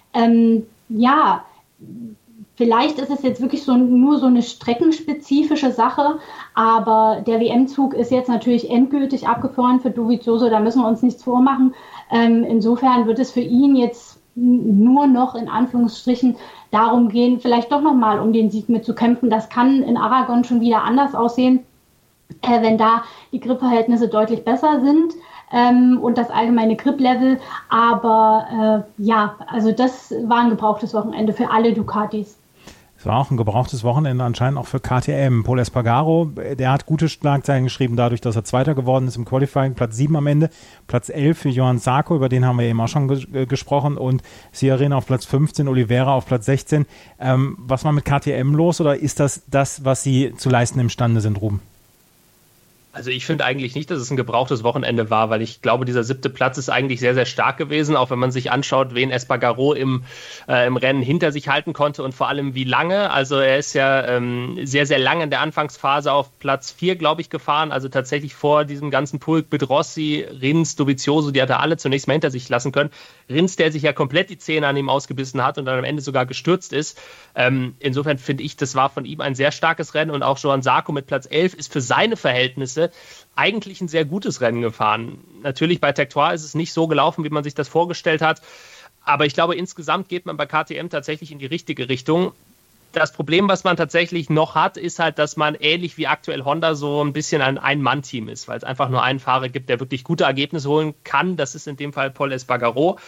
vielleicht ist es jetzt wirklich nur so eine streckenspezifische Sache, aber der WM-Zug ist jetzt natürlich endgültig abgefahren für Dovizioso, da müssen wir uns nichts vormachen. Insofern wird es für ihn jetzt nur noch in Anführungsstrichen darum gehen, vielleicht doch nochmal um den Sieg mitzukämpfen. Das kann in Aragon schon wieder anders aussehen, wenn da die Gripverhältnisse deutlich besser sind und das allgemeine Grip-Level. Aber also das war ein gebrauchtes Wochenende für alle Ducatis. Es war auch ein gebrauchtes Wochenende anscheinend auch für KTM. Pol Espargaro, der hat gute Schlagzeilen geschrieben, dadurch, dass er Zweiter geworden ist im Qualifying, Platz 7 am Ende, Platz 11 für Johann Zarco, über den haben wir eben auch schon gesprochen, und Ciarin auf Platz 15, Oliveira auf Platz 16. Was war mit KTM los, oder ist das, was sie zu leisten imstande sind, Ruben? Also ich finde eigentlich nicht, dass es ein gebrauchtes Wochenende war, weil ich glaube, dieser 7. Platz ist eigentlich sehr, sehr stark gewesen, auch wenn man sich anschaut, wen Espargaro im Rennen hinter sich halten konnte und vor allem wie lange. Also er ist ja sehr, sehr lange in der Anfangsphase auf Platz 4, glaube ich, gefahren, also tatsächlich vor diesem ganzen Pulk mit Rossi, Rins, Dovizioso, die hat er alle zunächst mal hinter sich lassen können. Rins, der sich ja komplett die Zähne an ihm ausgebissen hat und dann am Ende sogar gestürzt ist. Insofern finde ich, das war von ihm ein sehr starkes Rennen, und auch Johann Zarco mit Platz 11 ist für seine Verhältnisse eigentlich ein sehr gutes Rennen gefahren. Natürlich bei Tech 3 ist es nicht so gelaufen, wie man sich das vorgestellt hat, aber ich glaube, insgesamt geht man bei KTM tatsächlich in die richtige Richtung. Das Problem, was man tatsächlich noch hat, ist halt, dass man ähnlich wie aktuell Honda so ein bisschen ein Ein-Mann-Team ist, weil es einfach nur einen Fahrer gibt, der wirklich gute Ergebnisse holen kann. Das ist in dem Fall Pol Espargaro.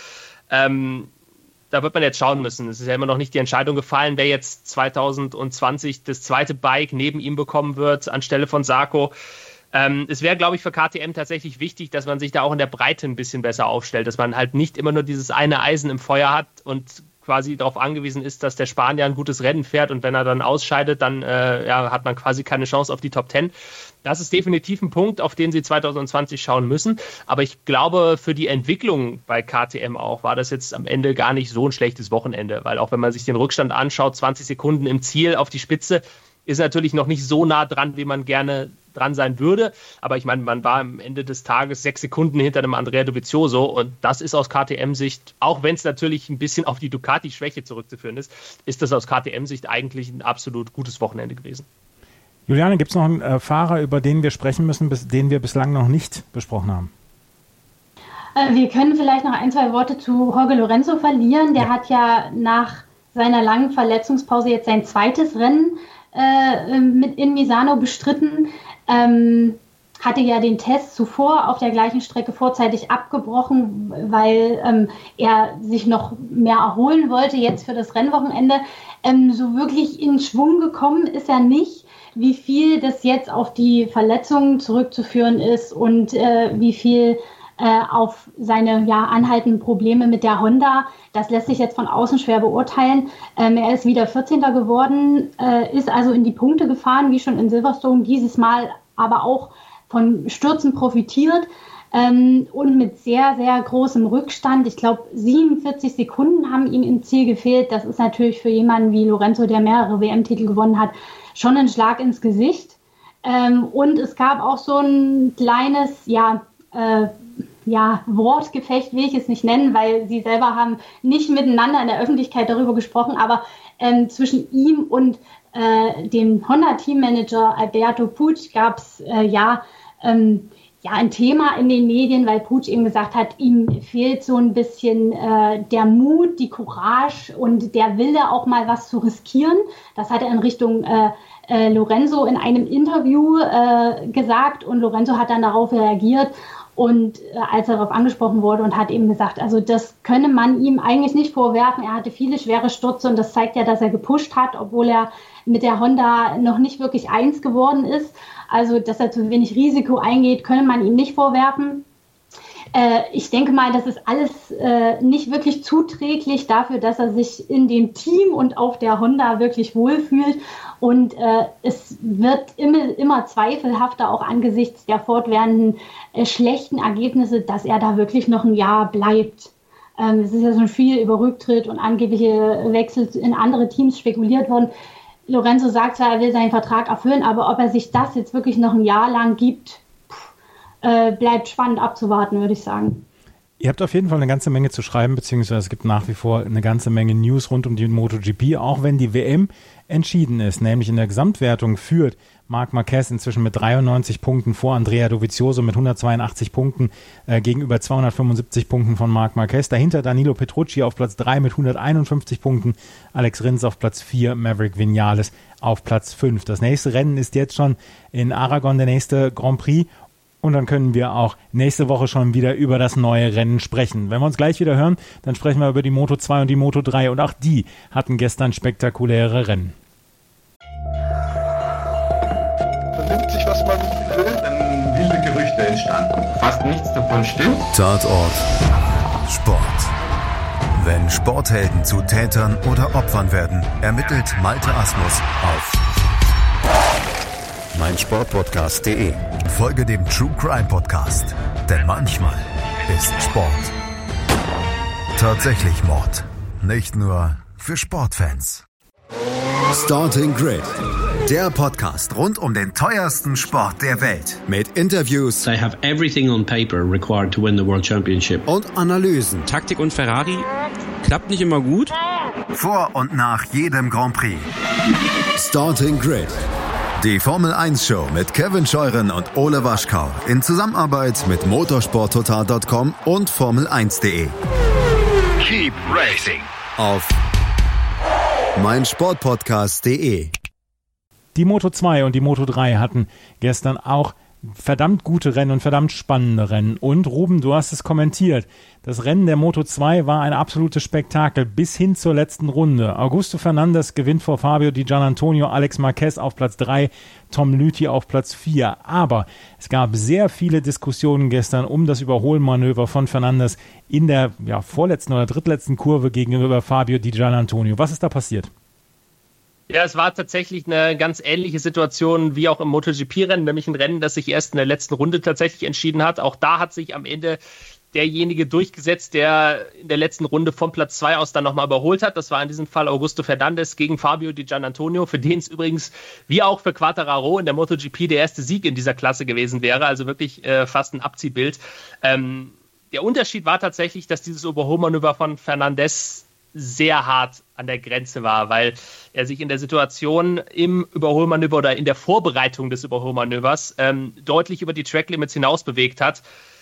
Da wird man jetzt schauen müssen. Es ist ja immer noch nicht die Entscheidung gefallen, wer jetzt 2020 das zweite Bike neben ihm bekommen wird, anstelle von Zarco. Es wäre, glaube ich, für KTM tatsächlich wichtig, dass man sich da auch in der Breite ein bisschen besser aufstellt, dass man halt nicht immer nur dieses eine Eisen im Feuer hat und quasi darauf angewiesen ist, dass der Spanier ein gutes Rennen fährt und wenn er dann ausscheidet, dann hat man quasi keine Chance auf die Top 10. Das ist definitiv ein Punkt, auf den sie 2020 schauen müssen. Aber ich glaube, für die Entwicklung bei KTM auch war das jetzt am Ende gar nicht so ein schlechtes Wochenende, weil auch wenn man sich den Rückstand anschaut, 20 Sekunden im Ziel auf die Spitze, ist natürlich noch nicht so nah dran, wie man gerne dran sein würde. Aber ich meine, man war am Ende des Tages 6 Sekunden hinter dem Andrea Dovizioso und das ist aus KTM-Sicht, auch wenn es natürlich ein bisschen auf die Ducati-Schwäche zurückzuführen ist, ist das aus KTM-Sicht eigentlich ein absolut gutes Wochenende gewesen. Juliane, gibt es noch einen Fahrer, über den wir sprechen müssen, den wir bislang noch nicht besprochen haben? Wir können vielleicht noch 1, 2 Worte zu Jorge Lorenzo verlieren. Der hat ja nach seiner langen Verletzungspause jetzt sein zweites Rennen in Misano bestritten. Hatte ja den Test zuvor auf der gleichen Strecke vorzeitig abgebrochen, weil er sich noch mehr erholen wollte jetzt für das Rennwochenende. So wirklich in Schwung gekommen ist er nicht. Wie viel das jetzt auf die Verletzungen zurückzuführen ist und wie viel auf seine anhaltenden Probleme mit der Honda, das lässt sich jetzt von außen schwer beurteilen. Er ist wieder 14. geworden, ist also in die Punkte gefahren, wie schon in Silverstone, dieses Mal aber auch von Stürzen profitiert und mit sehr, sehr großem Rückstand. Ich glaube, 47 Sekunden haben ihm im Ziel gefehlt. Das ist natürlich für jemanden wie Lorenzo, der mehrere WM-Titel gewonnen hat, schon ein Schlag ins Gesicht. Und es gab auch so ein kleines, Wortgefecht will ich es nicht nennen, weil sie selber haben nicht miteinander in der Öffentlichkeit darüber gesprochen, aber zwischen ihm und dem Honda-Teammanager Alberto Puig gab es ein Thema in den Medien, weil Puig eben gesagt hat, ihm fehlt so ein bisschen der Mut, die Courage und der Wille, auch mal was zu riskieren. Das hat er in Richtung Lorenzo in einem Interview gesagt und Lorenzo hat dann darauf reagiert und als er darauf angesprochen wurde und hat eben gesagt, also das könne man ihm eigentlich nicht vorwerfen. Er hatte viele schwere Stürze und das zeigt ja, dass er gepusht hat, obwohl er mit der Honda noch nicht wirklich eins geworden ist. Also, dass er zu wenig Risiko eingeht, könne man ihm nicht vorwerfen. Ich denke mal, das ist alles nicht wirklich zuträglich dafür, dass er sich in dem Team und auf der Honda wirklich wohlfühlt. Und es wird immer zweifelhafter, auch angesichts der fortwährenden schlechten Ergebnisse, dass er da wirklich noch ein Jahr bleibt. Es ist ja schon viel über Rücktritt und angebliche Wechsel in andere Teams spekuliert worden. Lorenzo sagt zwar, er will seinen Vertrag erfüllen, aber ob er sich das jetzt wirklich noch ein Jahr lang gibt, bleibt spannend abzuwarten, würde ich sagen. Ihr habt auf jeden Fall eine ganze Menge zu schreiben, beziehungsweise es gibt nach wie vor eine ganze Menge News rund um die MotoGP, auch wenn die WM entschieden ist, nämlich in der Gesamtwertung führt Marc Marquez inzwischen mit 93 Punkten vor Andrea Dovizioso mit 182 Punkten gegenüber 275 Punkten von Marc Marquez. Dahinter Danilo Petrucci auf Platz 3 mit 151 Punkten, Alex Rins auf Platz 4, Maverick Viñales auf Platz 5. Das nächste Rennen ist jetzt schon in Aragon, der nächste Grand Prix. Und dann können wir auch nächste Woche schon wieder über das neue Rennen sprechen. Wenn wir uns gleich wieder hören, dann sprechen wir über die Moto 2 und die Moto 3. Und auch die hatten gestern spektakuläre Rennen. Vernimmt sich, was man will, dann wilde Gerüchte entstanden. Fast nichts davon stimmt. Tatort Sport. Wenn Sporthelden zu Tätern oder Opfern werden, ermittelt Malte Asmus auf meinsportpodcast.de. Folge dem True Crime Podcast, denn manchmal ist Sport tatsächlich Mord. Nicht nur für Sportfans. Starting Grid, der Podcast rund um den teuersten Sport der Welt. Mit Interviews. They have everything on paper required to win the World Championship. Und Analysen. Taktik und Ferrari klappt nicht immer gut. Vor und nach jedem Grand Prix. Starting Grid. Die Formel 1 Show mit Kevin Scheuren und Ole Waschkau in Zusammenarbeit mit motorsporttotal.com und Formel1.de. Keep racing. Auf meinsportpodcast.de. Die Moto 2 und die Moto 3 hatten gestern auch verdammt gute Rennen und verdammt spannende Rennen. Und Ruben, du hast es kommentiert. Das Rennen der Moto2 war ein absolutes Spektakel bis hin zur letzten Runde. Augusto Fernandes gewinnt vor Fabio Di Giannantonio, Alex Marquez auf Platz 3, Tom Lüthi auf Platz 4. Aber es gab sehr viele Diskussionen gestern um das Überholmanöver von Fernandes in der vorletzten oder drittletzten Kurve gegenüber Fabio Di Giannantonio. Was ist da passiert? Ja, es war tatsächlich eine ganz ähnliche Situation wie auch im MotoGP-Rennen, nämlich ein Rennen, das sich erst in der letzten Runde tatsächlich entschieden hat. Auch da hat sich am Ende derjenige durchgesetzt, der in der letzten Runde vom Platz 2 aus dann nochmal überholt hat. Das war in diesem Fall Augusto Fernandes gegen Fabio Di Giannantonio, für den es übrigens, wie auch für Quartararo in der MotoGP, der erste Sieg in dieser Klasse gewesen wäre. Also wirklich fast ein Abziehbild. Der Unterschied war tatsächlich, dass dieses Überholmanöver von Fernandes sehr hart an der Grenze war, weil er sich in der Situation im Überholmanöver oder in der Vorbereitung des Überholmanövers deutlich über die Tracklimits hinaus bewegt hat.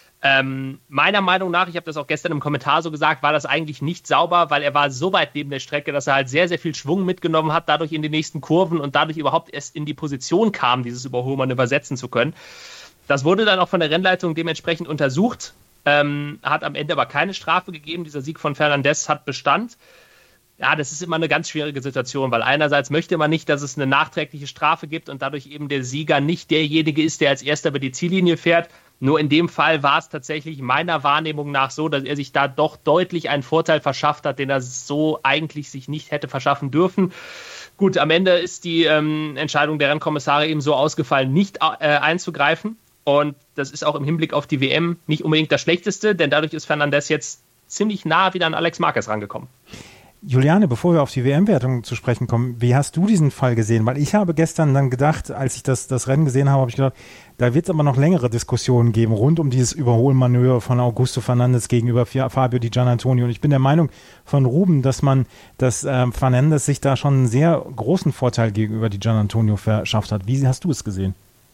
Meiner Meinung nach, ich habe das auch gestern im Kommentar so gesagt, war das eigentlich nicht sauber, weil er war so weit neben der Strecke, dass er halt sehr, sehr viel Schwung mitgenommen hat, dadurch in die nächsten Kurven und dadurch überhaupt erst in die Position kam, dieses Überholmanöver setzen zu können. Das wurde dann auch von der Rennleitung dementsprechend untersucht. Hat am Ende aber keine Strafe gegeben. Dieser Sieg von Fernandes hat Bestand. Ja, das ist immer eine ganz schwierige Situation, weil einerseits möchte man nicht, dass es eine nachträgliche Strafe gibt und dadurch eben der Sieger nicht derjenige ist, der als erster über die Ziellinie fährt. Nur in dem Fall war es tatsächlich meiner Wahrnehmung nach so, dass er sich da doch deutlich einen Vorteil verschafft hat, den er so eigentlich sich nicht hätte verschaffen dürfen. Gut, am Ende ist die Entscheidung der Rennkommissare eben so ausgefallen, nicht einzugreifen. Und das ist auch im Hinblick auf die WM nicht unbedingt das Schlechteste, denn dadurch ist Fernandes jetzt ziemlich nah wieder an Alex Marquez rangekommen. Juliane, bevor wir auf die WM-Wertung zu sprechen kommen, wie hast du diesen Fall gesehen? Weil ich habe gestern dann gedacht, als ich das Rennen gesehen habe, habe ich gedacht, da wird es aber noch längere Diskussionen geben rund um dieses Überholmanöver von Augusto Fernandes gegenüber Fabio Di Giannantonio. Und ich bin der Meinung von Ruben, dass Fernandes sich da schon einen sehr großen Vorteil gegenüber Di Giannantonio verschafft hat. Wie hast du es gesehen?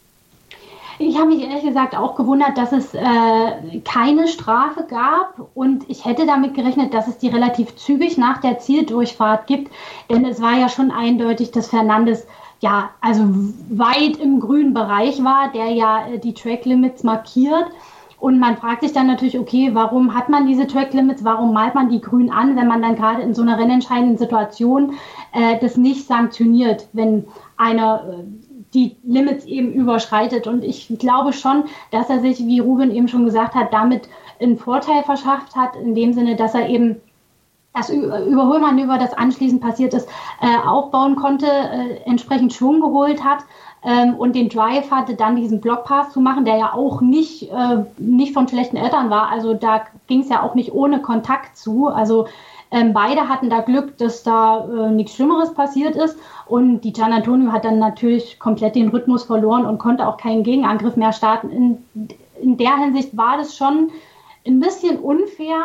Ich habe mich ehrlich gesagt auch gewundert, dass es keine Strafe gab und ich hätte damit gerechnet, dass es die relativ zügig nach der Zieldurchfahrt gibt, denn es war ja schon eindeutig, dass Fernandes also weit im grünen Bereich war, der ja die Tracklimits markiert. Und man fragt sich dann natürlich, okay, warum hat man diese Tracklimits, warum malt man die grün an, wenn man dann gerade in so einer rennentscheidenden Situation das nicht sanktioniert, wenn einer die Limits eben überschreitet. Und ich glaube schon, dass er sich, wie Ruben eben schon gesagt hat, damit einen Vorteil verschafft hat, in dem Sinne, dass er eben das Überholmanöver, das anschließend passiert ist, aufbauen konnte, entsprechend Schwung geholt hat und den Drive hatte, dann diesen Blockpass zu machen, der ja auch nicht von schlechten Eltern war. Also da ging es ja auch nicht ohne Kontakt zu. Also beide hatten da Glück, dass da nichts Schlimmeres passiert ist. Und Di Giannantonio hat dann natürlich komplett den Rhythmus verloren und konnte auch keinen Gegenangriff mehr starten. In der Hinsicht war das schon ein bisschen unfair.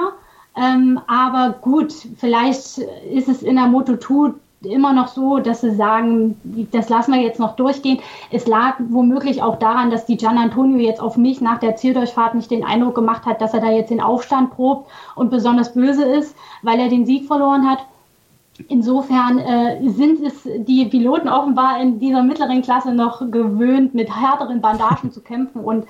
Aber gut, vielleicht ist es in der Moto2 immer noch so, dass sie sagen, das lassen wir jetzt noch durchgehen. Es lag womöglich auch daran, dass Di Giannantonio jetzt auf mich nach der Zieldurchfahrt nicht den Eindruck gemacht hat, dass er da jetzt den Aufstand probt und besonders böse ist, weil er den Sieg verloren hat. Insofern sind es die Piloten offenbar in dieser mittleren Klasse noch gewöhnt, mit härteren Bandagen zu kämpfen. Und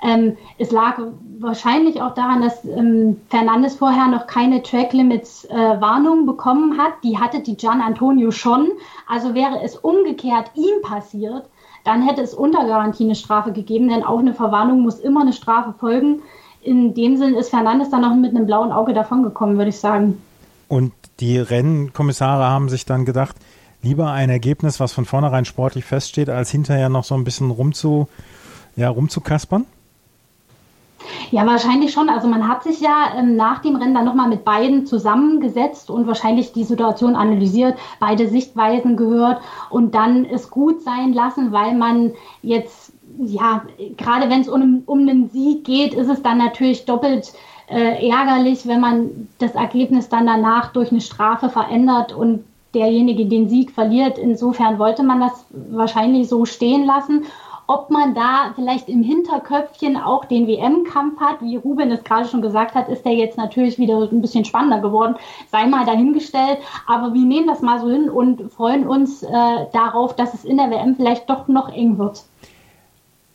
es lag wahrscheinlich auch daran, dass Fernandes vorher noch keine Track-Limits-Warnung bekommen hat. Die hatte Di Giannantonio schon. Also wäre es umgekehrt ihm passiert, dann hätte es unter Garantie eine Strafe gegeben, denn auch eine Verwarnung muss immer eine Strafe folgen. In dem Sinn ist Fernandes dann noch mit einem blauen Auge davongekommen, würde ich sagen. Und die Rennkommissare haben sich dann gedacht, lieber ein Ergebnis, was von vornherein sportlich feststeht, als hinterher noch so ein bisschen rumzukaspern? Ja, wahrscheinlich schon. Also man hat sich ja nach dem Rennen dann nochmal mit beiden zusammengesetzt und wahrscheinlich die Situation analysiert, beide Sichtweisen gehört und dann es gut sein lassen, weil man jetzt, gerade wenn es um einen Sieg geht, ist es dann natürlich doppelt ärgerlich, wenn man das Ergebnis dann danach durch eine Strafe verändert und derjenige den Sieg verliert. Insofern wollte man das wahrscheinlich so stehen lassen. Ob man da vielleicht im Hinterköpfchen auch den WM-Kampf hat, wie Ruben es gerade schon gesagt hat, ist der jetzt natürlich wieder ein bisschen spannender geworden, sei mal dahingestellt. Aber wir nehmen das mal so hin und freuen uns darauf, dass es in der WM vielleicht doch noch eng wird.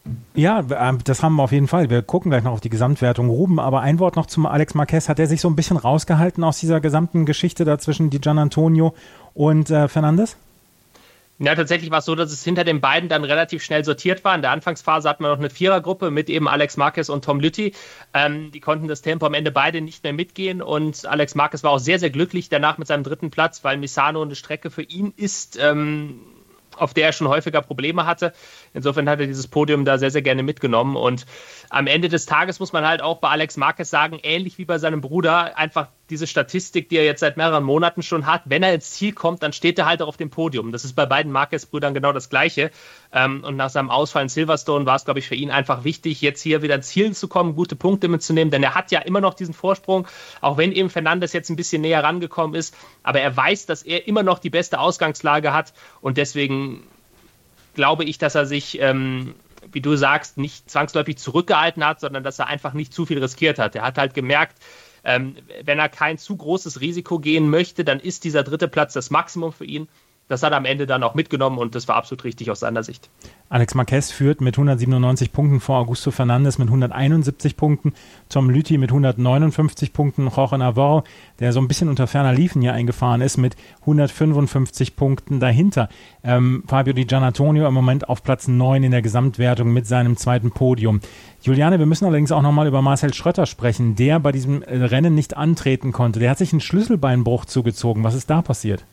Ja, das haben wir auf jeden Fall. Wir gucken gleich noch auf die Gesamtwertung. Ruben, aber ein Wort noch zum Alex Marquez. Hat er sich so ein bisschen rausgehalten aus dieser gesamten Geschichte da zwischen Di Giannantonio und Fernandes? Ja, tatsächlich war es so, dass es hinter den beiden dann relativ schnell sortiert war. In der Anfangsphase hatten wir noch eine Vierergruppe mit eben Alex Marquez und Tom Lüthi. Die konnten das Tempo am Ende beide nicht mehr mitgehen und Alex Marquez war auch sehr, sehr glücklich danach mit seinem 3. Platz, weil Misano eine Strecke für ihn ist, auf der er schon häufiger Probleme hatte. Insofern hat er dieses Podium da sehr, sehr gerne mitgenommen. Und am Ende des Tages muss man halt auch bei Alex Marquez sagen, ähnlich wie bei seinem Bruder, einfach diese Statistik, die er jetzt seit mehreren Monaten schon hat, wenn er ins Ziel kommt, dann steht er halt auch auf dem Podium. Das ist bei beiden Marquez-Brüdern genau das Gleiche. Und nach seinem Ausfall in Silverstone war es, glaube ich, für ihn einfach wichtig, jetzt hier wieder ins Ziel zu kommen, gute Punkte mitzunehmen, denn er hat ja immer noch diesen Vorsprung, auch wenn eben Fernandes jetzt ein bisschen näher rangekommen ist. Aber er weiß, dass er immer noch die beste Ausgangslage hat und deswegen glaube ich, dass er sich, wie du sagst, nicht zwangsläufig zurückgehalten hat, sondern dass er einfach nicht zu viel riskiert hat. Er hat halt gemerkt, wenn er kein zu großes Risiko gehen möchte, dann ist dieser 3. Platz das Maximum für ihn. Das hat er am Ende dann auch mitgenommen und das war absolut richtig aus seiner Sicht. Alex Marquez führt mit 197 Punkten vor Augusto Fernandes mit 171 Punkten, Tom Lüthi mit 159 Punkten, Jorge Navarro, der so ein bisschen unter ferner Liefen hier eingefahren ist, mit 155 Punkten dahinter. Fabio Di Giannantonio im Moment auf Platz 9 in der Gesamtwertung mit seinem 2. Podium. Juliane, wir müssen allerdings auch nochmal über Marcel Schrötter sprechen, der bei diesem Rennen nicht antreten konnte. Der hat sich einen Schlüsselbeinbruch zugezogen. Was ist da passiert?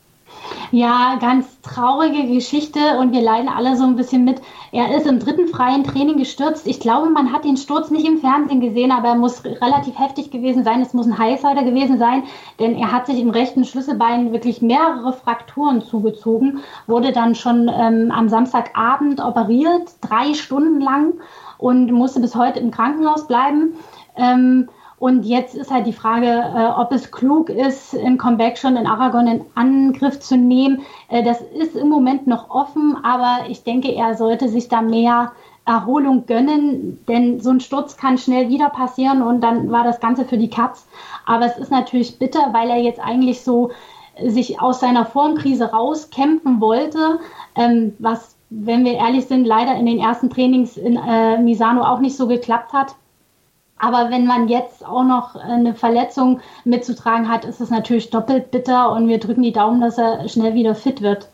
Ja, ganz traurige Geschichte und wir leiden alle so ein bisschen mit. Er ist im 3. freien Training gestürzt. Ich glaube, man hat den Sturz nicht im Fernsehen gesehen, aber er muss relativ heftig gewesen sein. Es muss ein Highsider gewesen sein, denn er hat sich im rechten Schlüsselbein wirklich mehrere Frakturen zugezogen, wurde dann schon am Samstagabend operiert, 3 Stunden lang und musste bis heute im Krankenhaus bleiben. Und jetzt ist halt die Frage, ob es klug ist, ein Comeback schon in Aragon in Angriff zu nehmen. Das ist im Moment noch offen, aber ich denke, er sollte sich da mehr Erholung gönnen, denn so ein Sturz kann schnell wieder passieren und dann war das Ganze für die Katz. Aber es ist natürlich bitter, weil er jetzt eigentlich so sich aus seiner Formkrise rauskämpfen wollte, was, wenn wir ehrlich sind, leider in den ersten Trainings in Misano auch nicht so geklappt hat. Aber wenn man jetzt auch noch eine Verletzung mitzutragen hat, ist es natürlich doppelt bitter und wir drücken die Daumen, dass er schnell wieder fit wird.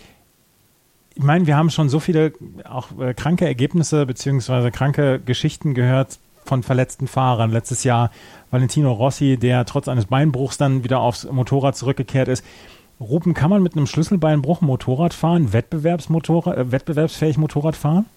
Ich meine, wir haben schon so viele auch kranke Ergebnisse bzw. kranke Geschichten gehört von verletzten Fahrern. Letztes Jahr Valentino Rossi, der trotz eines Beinbruchs dann wieder aufs Motorrad zurückgekehrt ist. Ruben, kann man mit einem Schlüsselbeinbruch Motorrad fahren, wettbewerbsfähig Motorrad fahren?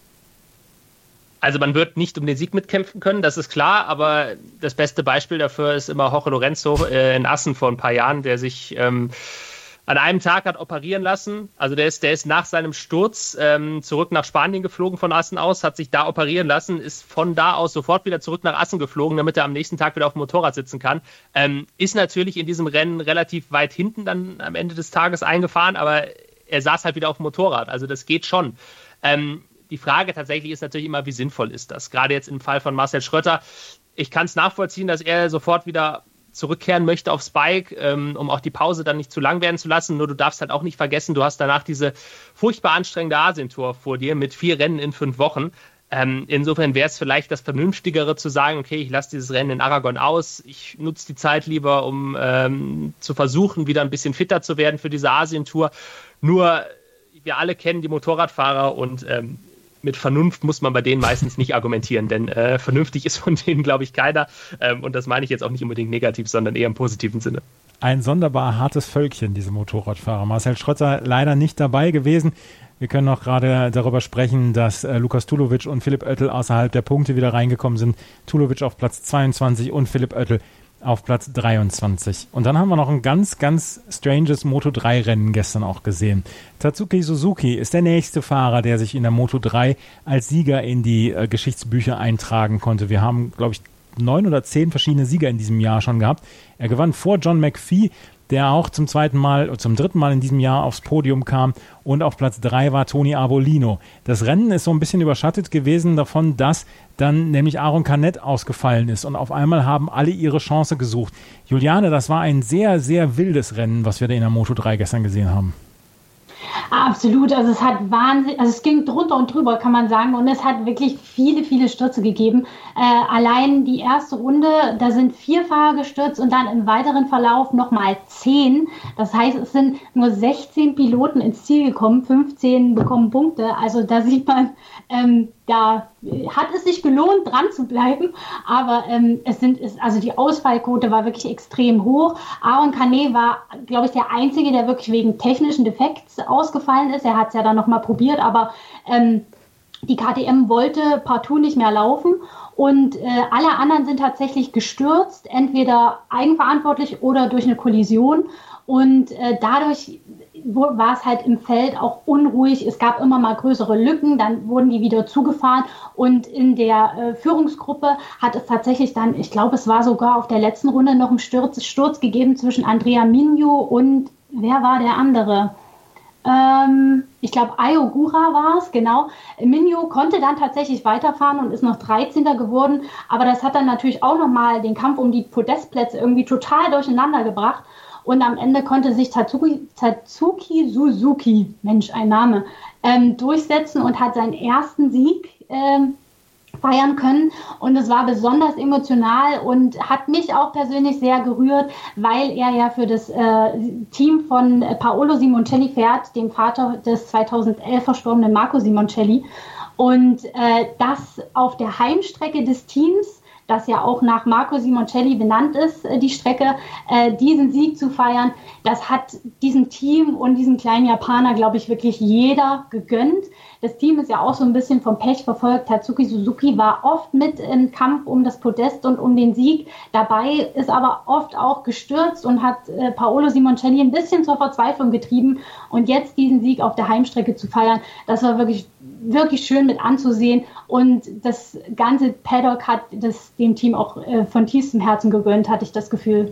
Also man wird nicht um den Sieg mitkämpfen können, das ist klar, aber das beste Beispiel dafür ist immer Jorge Lorenzo in Assen vor ein paar Jahren, der sich an einem Tag hat operieren lassen. Also der ist nach seinem Sturz zurück nach Spanien geflogen von Assen aus, hat sich da operieren lassen, ist von da aus sofort wieder zurück nach Assen geflogen, damit er am nächsten Tag wieder auf dem Motorrad sitzen kann. Ist natürlich in diesem Rennen relativ weit hinten dann am Ende des Tages eingefahren, aber er saß halt wieder auf dem Motorrad, also das geht schon. Die Frage tatsächlich ist natürlich immer, wie sinnvoll ist das? Gerade jetzt im Fall von Marcel Schrötter. Ich kann es nachvollziehen, dass er sofort wieder zurückkehren möchte aufs Bike, um auch die Pause dann nicht zu lang werden zu lassen. Nur du darfst halt auch nicht vergessen, du hast danach diese furchtbar anstrengende Asien-Tour vor dir mit 4 Rennen in 5 Wochen. Insofern wäre es vielleicht das Vernünftigere zu sagen, okay, ich lasse dieses Rennen in Aragon aus. Ich nutze die Zeit lieber, um zu versuchen, wieder ein bisschen fitter zu werden für diese Asien-Tour. Nur wir alle kennen die Motorradfahrer und mit Vernunft muss man bei denen meistens nicht argumentieren, denn vernünftig ist von denen, glaube ich, keiner. Und das meine ich jetzt auch nicht unbedingt negativ, sondern eher im positiven Sinne. Ein sonderbar hartes Völkchen, diese Motorradfahrer. Marcel Schrötter leider nicht dabei gewesen. Wir können noch gerade darüber sprechen, dass Lukas Tulovic und Philipp Oettel außerhalb der Punkte wieder reingekommen sind. Tulovic auf Platz 22 und Philipp Oettel auf Platz 23. Und dann haben wir noch ein ganz, ganz stranges Moto3-Rennen gestern auch gesehen. Tatsuki Suzuki ist der nächste Fahrer, der sich in der Moto3 als Sieger in die Geschichtsbücher eintragen konnte. Wir haben, glaube ich, 9 oder 10 verschiedene Sieger in diesem Jahr schon gehabt. Er gewann vor John McPhee, der auch zum 3. Mal in diesem Jahr aufs Podium kam, und auf Platz 3 war Tony Arbolino. Das Rennen ist so ein bisschen überschattet gewesen davon, dass dann nämlich Aaron Canet ausgefallen ist und auf einmal haben alle ihre Chance gesucht. Juliane, das war ein sehr, sehr wildes Rennen, was wir da in der Moto3 gestern gesehen haben. Absolut, also es hat es ging drunter und drüber, kann man sagen, und es hat wirklich viele, viele Stürze gegeben. Allein die erste Runde, da sind 4 Fahrer gestürzt und dann im weiteren Verlauf nochmal 10. Das heißt, es sind nur 16 Piloten ins Ziel gekommen, 15 bekommen Punkte. Also da sieht man, da hat es sich gelohnt, dran zu bleiben, aber also die Ausfallquote war wirklich extrem hoch. Aaron Canet war, glaube ich, der Einzige, der wirklich wegen technischen Defekts ausgefallen ist. Er hat es ja dann nochmal probiert, aber die KTM wollte partout nicht mehr laufen und alle anderen sind tatsächlich gestürzt, entweder eigenverantwortlich oder durch eine Kollision, und dadurch war es halt im Feld auch unruhig. Es gab immer mal größere Lücken, dann wurden die wieder zugefahren, und in der Führungsgruppe hat es tatsächlich dann, ich glaube, es war sogar auf der letzten Runde noch einen Sturz gegeben zwischen Andrea Migno und, wer war der andere? Ich glaube, Ayogura war es, genau. Migno konnte dann tatsächlich weiterfahren und ist noch 13. geworden, aber das hat dann natürlich auch nochmal den Kampf um die Podestplätze irgendwie total durcheinander gebracht. Und am Ende konnte sich Tatsuki Suzuki, Mensch, ein Name, durchsetzen und hat seinen ersten Sieg feiern können. Und es war besonders emotional und hat mich auch persönlich sehr gerührt, weil er ja für das Team von Paolo Simoncelli fährt, dem Vater des 2011 verstorbenen Marco Simoncelli. Und das auf der Heimstrecke des Teams, das ja auch nach Marco Simoncelli benannt ist, die Strecke, diesen Sieg zu feiern, das hat diesem Team und diesem kleinen Japaner, glaube ich, wirklich jeder gegönnt. Das Team ist ja auch so ein bisschen vom Pech verfolgt. Tatsuki Suzuki war oft mit im Kampf um das Podest und um den Sieg dabei, ist aber oft auch gestürzt und hat Paolo Simoncelli ein bisschen zur Verzweiflung getrieben. Und jetzt diesen Sieg auf der Heimstrecke zu feiern, das war wirklich, wirklich schön mit anzusehen. Und das ganze Paddock hat das dem Team auch von tiefstem Herzen gegönnt, hatte ich das Gefühl.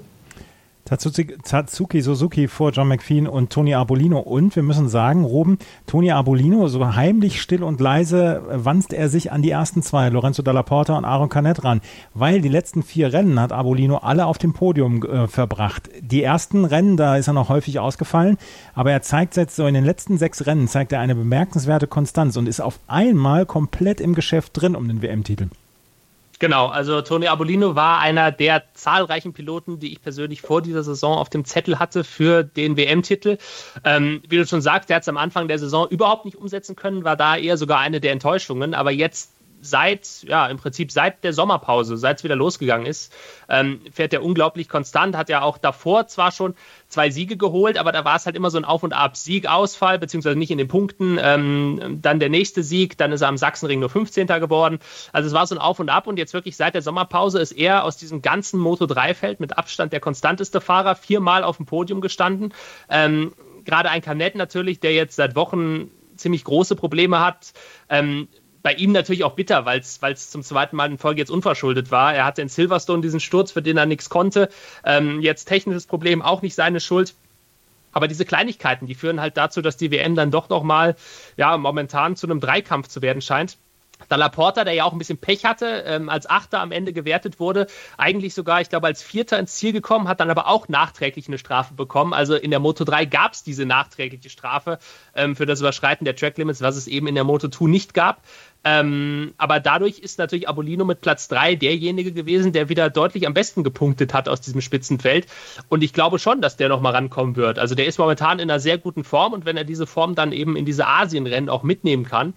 Tatsuki Suzuki vor John McPhee und Tony Arbolino. Und wir müssen sagen, Ruben, Tony Arbolino, so heimlich, still und leise wanzt er sich an die ersten 2, Lorenzo Dalla Porta und Aaron Canet ran, weil die letzten 4 Rennen hat Arbolino alle auf dem Podium verbracht. Die ersten Rennen, da ist er noch häufig ausgefallen, aber er zeigt jetzt so in den letzten 6 Rennen, zeigt er eine bemerkenswerte Konstanz und ist auf einmal komplett im Geschäft drin um den WM-Titel. Genau, also Tony Arbolino war einer der zahlreichen Piloten, die ich persönlich vor dieser Saison auf dem Zettel hatte für den WM-Titel. Wie du schon sagst, der hat es am Anfang der Saison überhaupt nicht umsetzen können, war da eher sogar eine der Enttäuschungen, aber jetzt im Prinzip seit der Sommerpause, seit es wieder losgegangen ist, fährt er unglaublich konstant, hat ja auch davor zwar schon 2 Siege geholt, aber da war es halt immer so ein Auf und Ab, Siegausfall, beziehungsweise nicht in den Punkten, dann der nächste Sieg, dann ist er am Sachsenring nur 15. geworden, also es war so ein Auf und Ab, und jetzt wirklich seit der Sommerpause ist er aus diesem ganzen Moto3-Feld mit Abstand der konstanteste Fahrer, 4-mal auf dem Podium gestanden, gerade ein Canet natürlich, der jetzt seit Wochen ziemlich große Probleme hat, bei ihm natürlich auch bitter, weil es zum zweiten Mal in Folge jetzt unverschuldet war. Er hatte in Silverstone diesen Sturz, für den er nichts konnte. Jetzt technisches Problem, auch nicht seine Schuld. Aber diese Kleinigkeiten, die führen halt dazu, dass die WM dann doch nochmal momentan zu einem Dreikampf zu werden scheint. Dalla Porta, der ja auch ein bisschen Pech hatte, als 8. am Ende gewertet wurde, eigentlich sogar, ich glaube, als 4. ins Ziel gekommen, hat dann aber auch nachträglich eine Strafe bekommen. Also in der Moto3 gab es diese nachträgliche Strafe für das Überschreiten der Track Limits, was es eben in der Moto2 nicht gab. Aber dadurch ist natürlich Arbolino mit Platz 3 derjenige gewesen, der wieder deutlich am besten gepunktet hat aus diesem Spitzenfeld. Und ich glaube schon, dass der nochmal rankommen wird. Also der ist momentan in einer sehr guten Form, und wenn er diese Form dann eben in diese Asienrennen auch mitnehmen kann,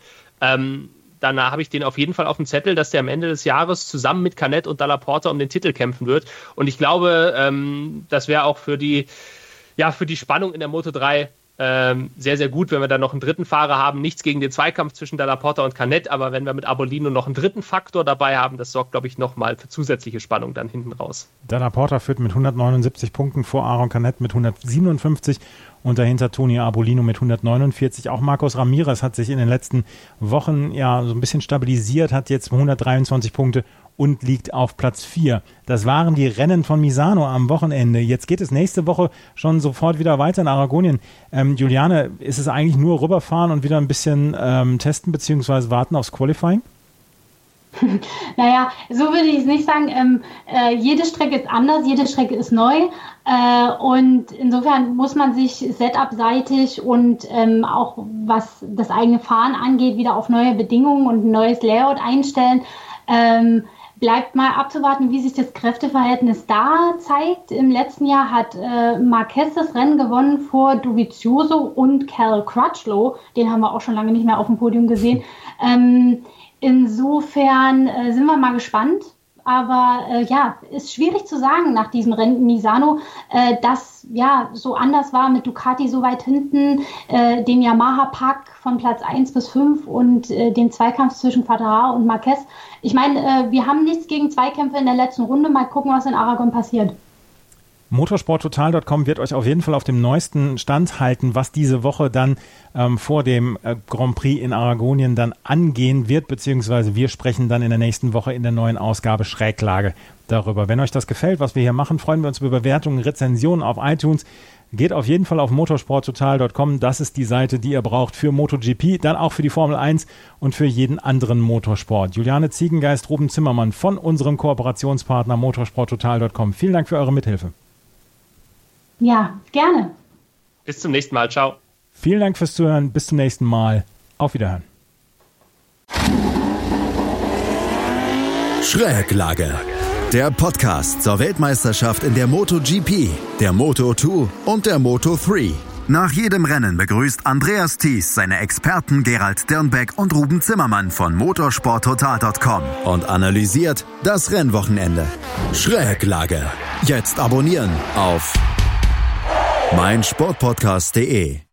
dann habe ich den auf jeden Fall auf dem Zettel, dass der am Ende des Jahres zusammen mit Canet und Dalla Porta um den Titel kämpfen wird. Und ich glaube, das wäre auch für die Spannung in der Moto3 sehr, sehr gut, wenn wir da noch einen dritten Fahrer haben. Nichts gegen den Zweikampf zwischen Dalla Porta und Canet, aber wenn wir mit Arbolino noch einen dritten Faktor dabei haben, das sorgt, glaube ich, nochmal für zusätzliche Spannung dann hinten raus. Dalla Porta führt mit 179 Punkten vor Aaron Canet mit 157 und dahinter Tony Arbolino mit 149. Auch Marcos Ramirez hat sich in den letzten Wochen so ein bisschen stabilisiert, hat jetzt 123 Punkte und liegt auf Platz 4. Das waren die Rennen von Misano am Wochenende. Jetzt geht es nächste Woche schon sofort wieder weiter in Aragonien. Juliane, ist es eigentlich nur rüberfahren und wieder ein bisschen testen bzw. warten aufs Qualifying? Naja, so würde ich es nicht sagen. Jede Strecke ist anders, jede Strecke ist neu. Und insofern muss man sich setup-seitig und auch was das eigene Fahren angeht, wieder auf neue Bedingungen und ein neues Layout einstellen. Bleibt mal abzuwarten, wie sich das Kräfteverhältnis da zeigt. Im letzten Jahr hat Marquez das Rennen gewonnen vor Dovizioso und Cal Crutchlow. Den haben wir auch schon lange nicht mehr auf dem Podium gesehen. Insofern sind wir mal gespannt. Aber ist schwierig zu sagen nach diesem Rennen in Misano, dass so anders war mit Ducati so weit hinten, dem Yamaha-Pack von Platz 1 bis 5 und dem Zweikampf zwischen Quartararo und Marquez. Ich meine, wir haben nichts gegen Zweikämpfe in der letzten Runde. Mal gucken, was in Aragon passiert. Motorsporttotal.com wird euch auf jeden Fall auf dem neuesten Stand halten, was diese Woche dann vor dem Grand Prix in Aragonien dann angehen wird, beziehungsweise wir sprechen dann in der nächsten Woche in der neuen Ausgabe Schräglage darüber. Wenn euch das gefällt, was wir hier machen, freuen wir uns über Bewertungen, Rezensionen auf iTunes. Geht auf jeden Fall auf motorsporttotal.com. Das ist die Seite, die ihr braucht für MotoGP, dann auch für die Formel 1 und für jeden anderen Motorsport. Juliane Ziegengeist, Ruben Zimmermann von unserem Kooperationspartner motorsporttotal.com. Vielen Dank für eure Mithilfe. Ja, gerne. Bis zum nächsten Mal. Ciao. Vielen Dank fürs Zuhören. Bis zum nächsten Mal. Auf Wiederhören. Schräglage. Der Podcast zur Weltmeisterschaft in der MotoGP, der Moto2 und der Moto3. Nach jedem Rennen begrüßt Andreas Thies seine Experten Gerald Dirnbeck und Ruben Zimmermann von motorsporttotal.com und analysiert das Rennwochenende. Schräglage. Jetzt abonnieren auf meinsportpodcast.de.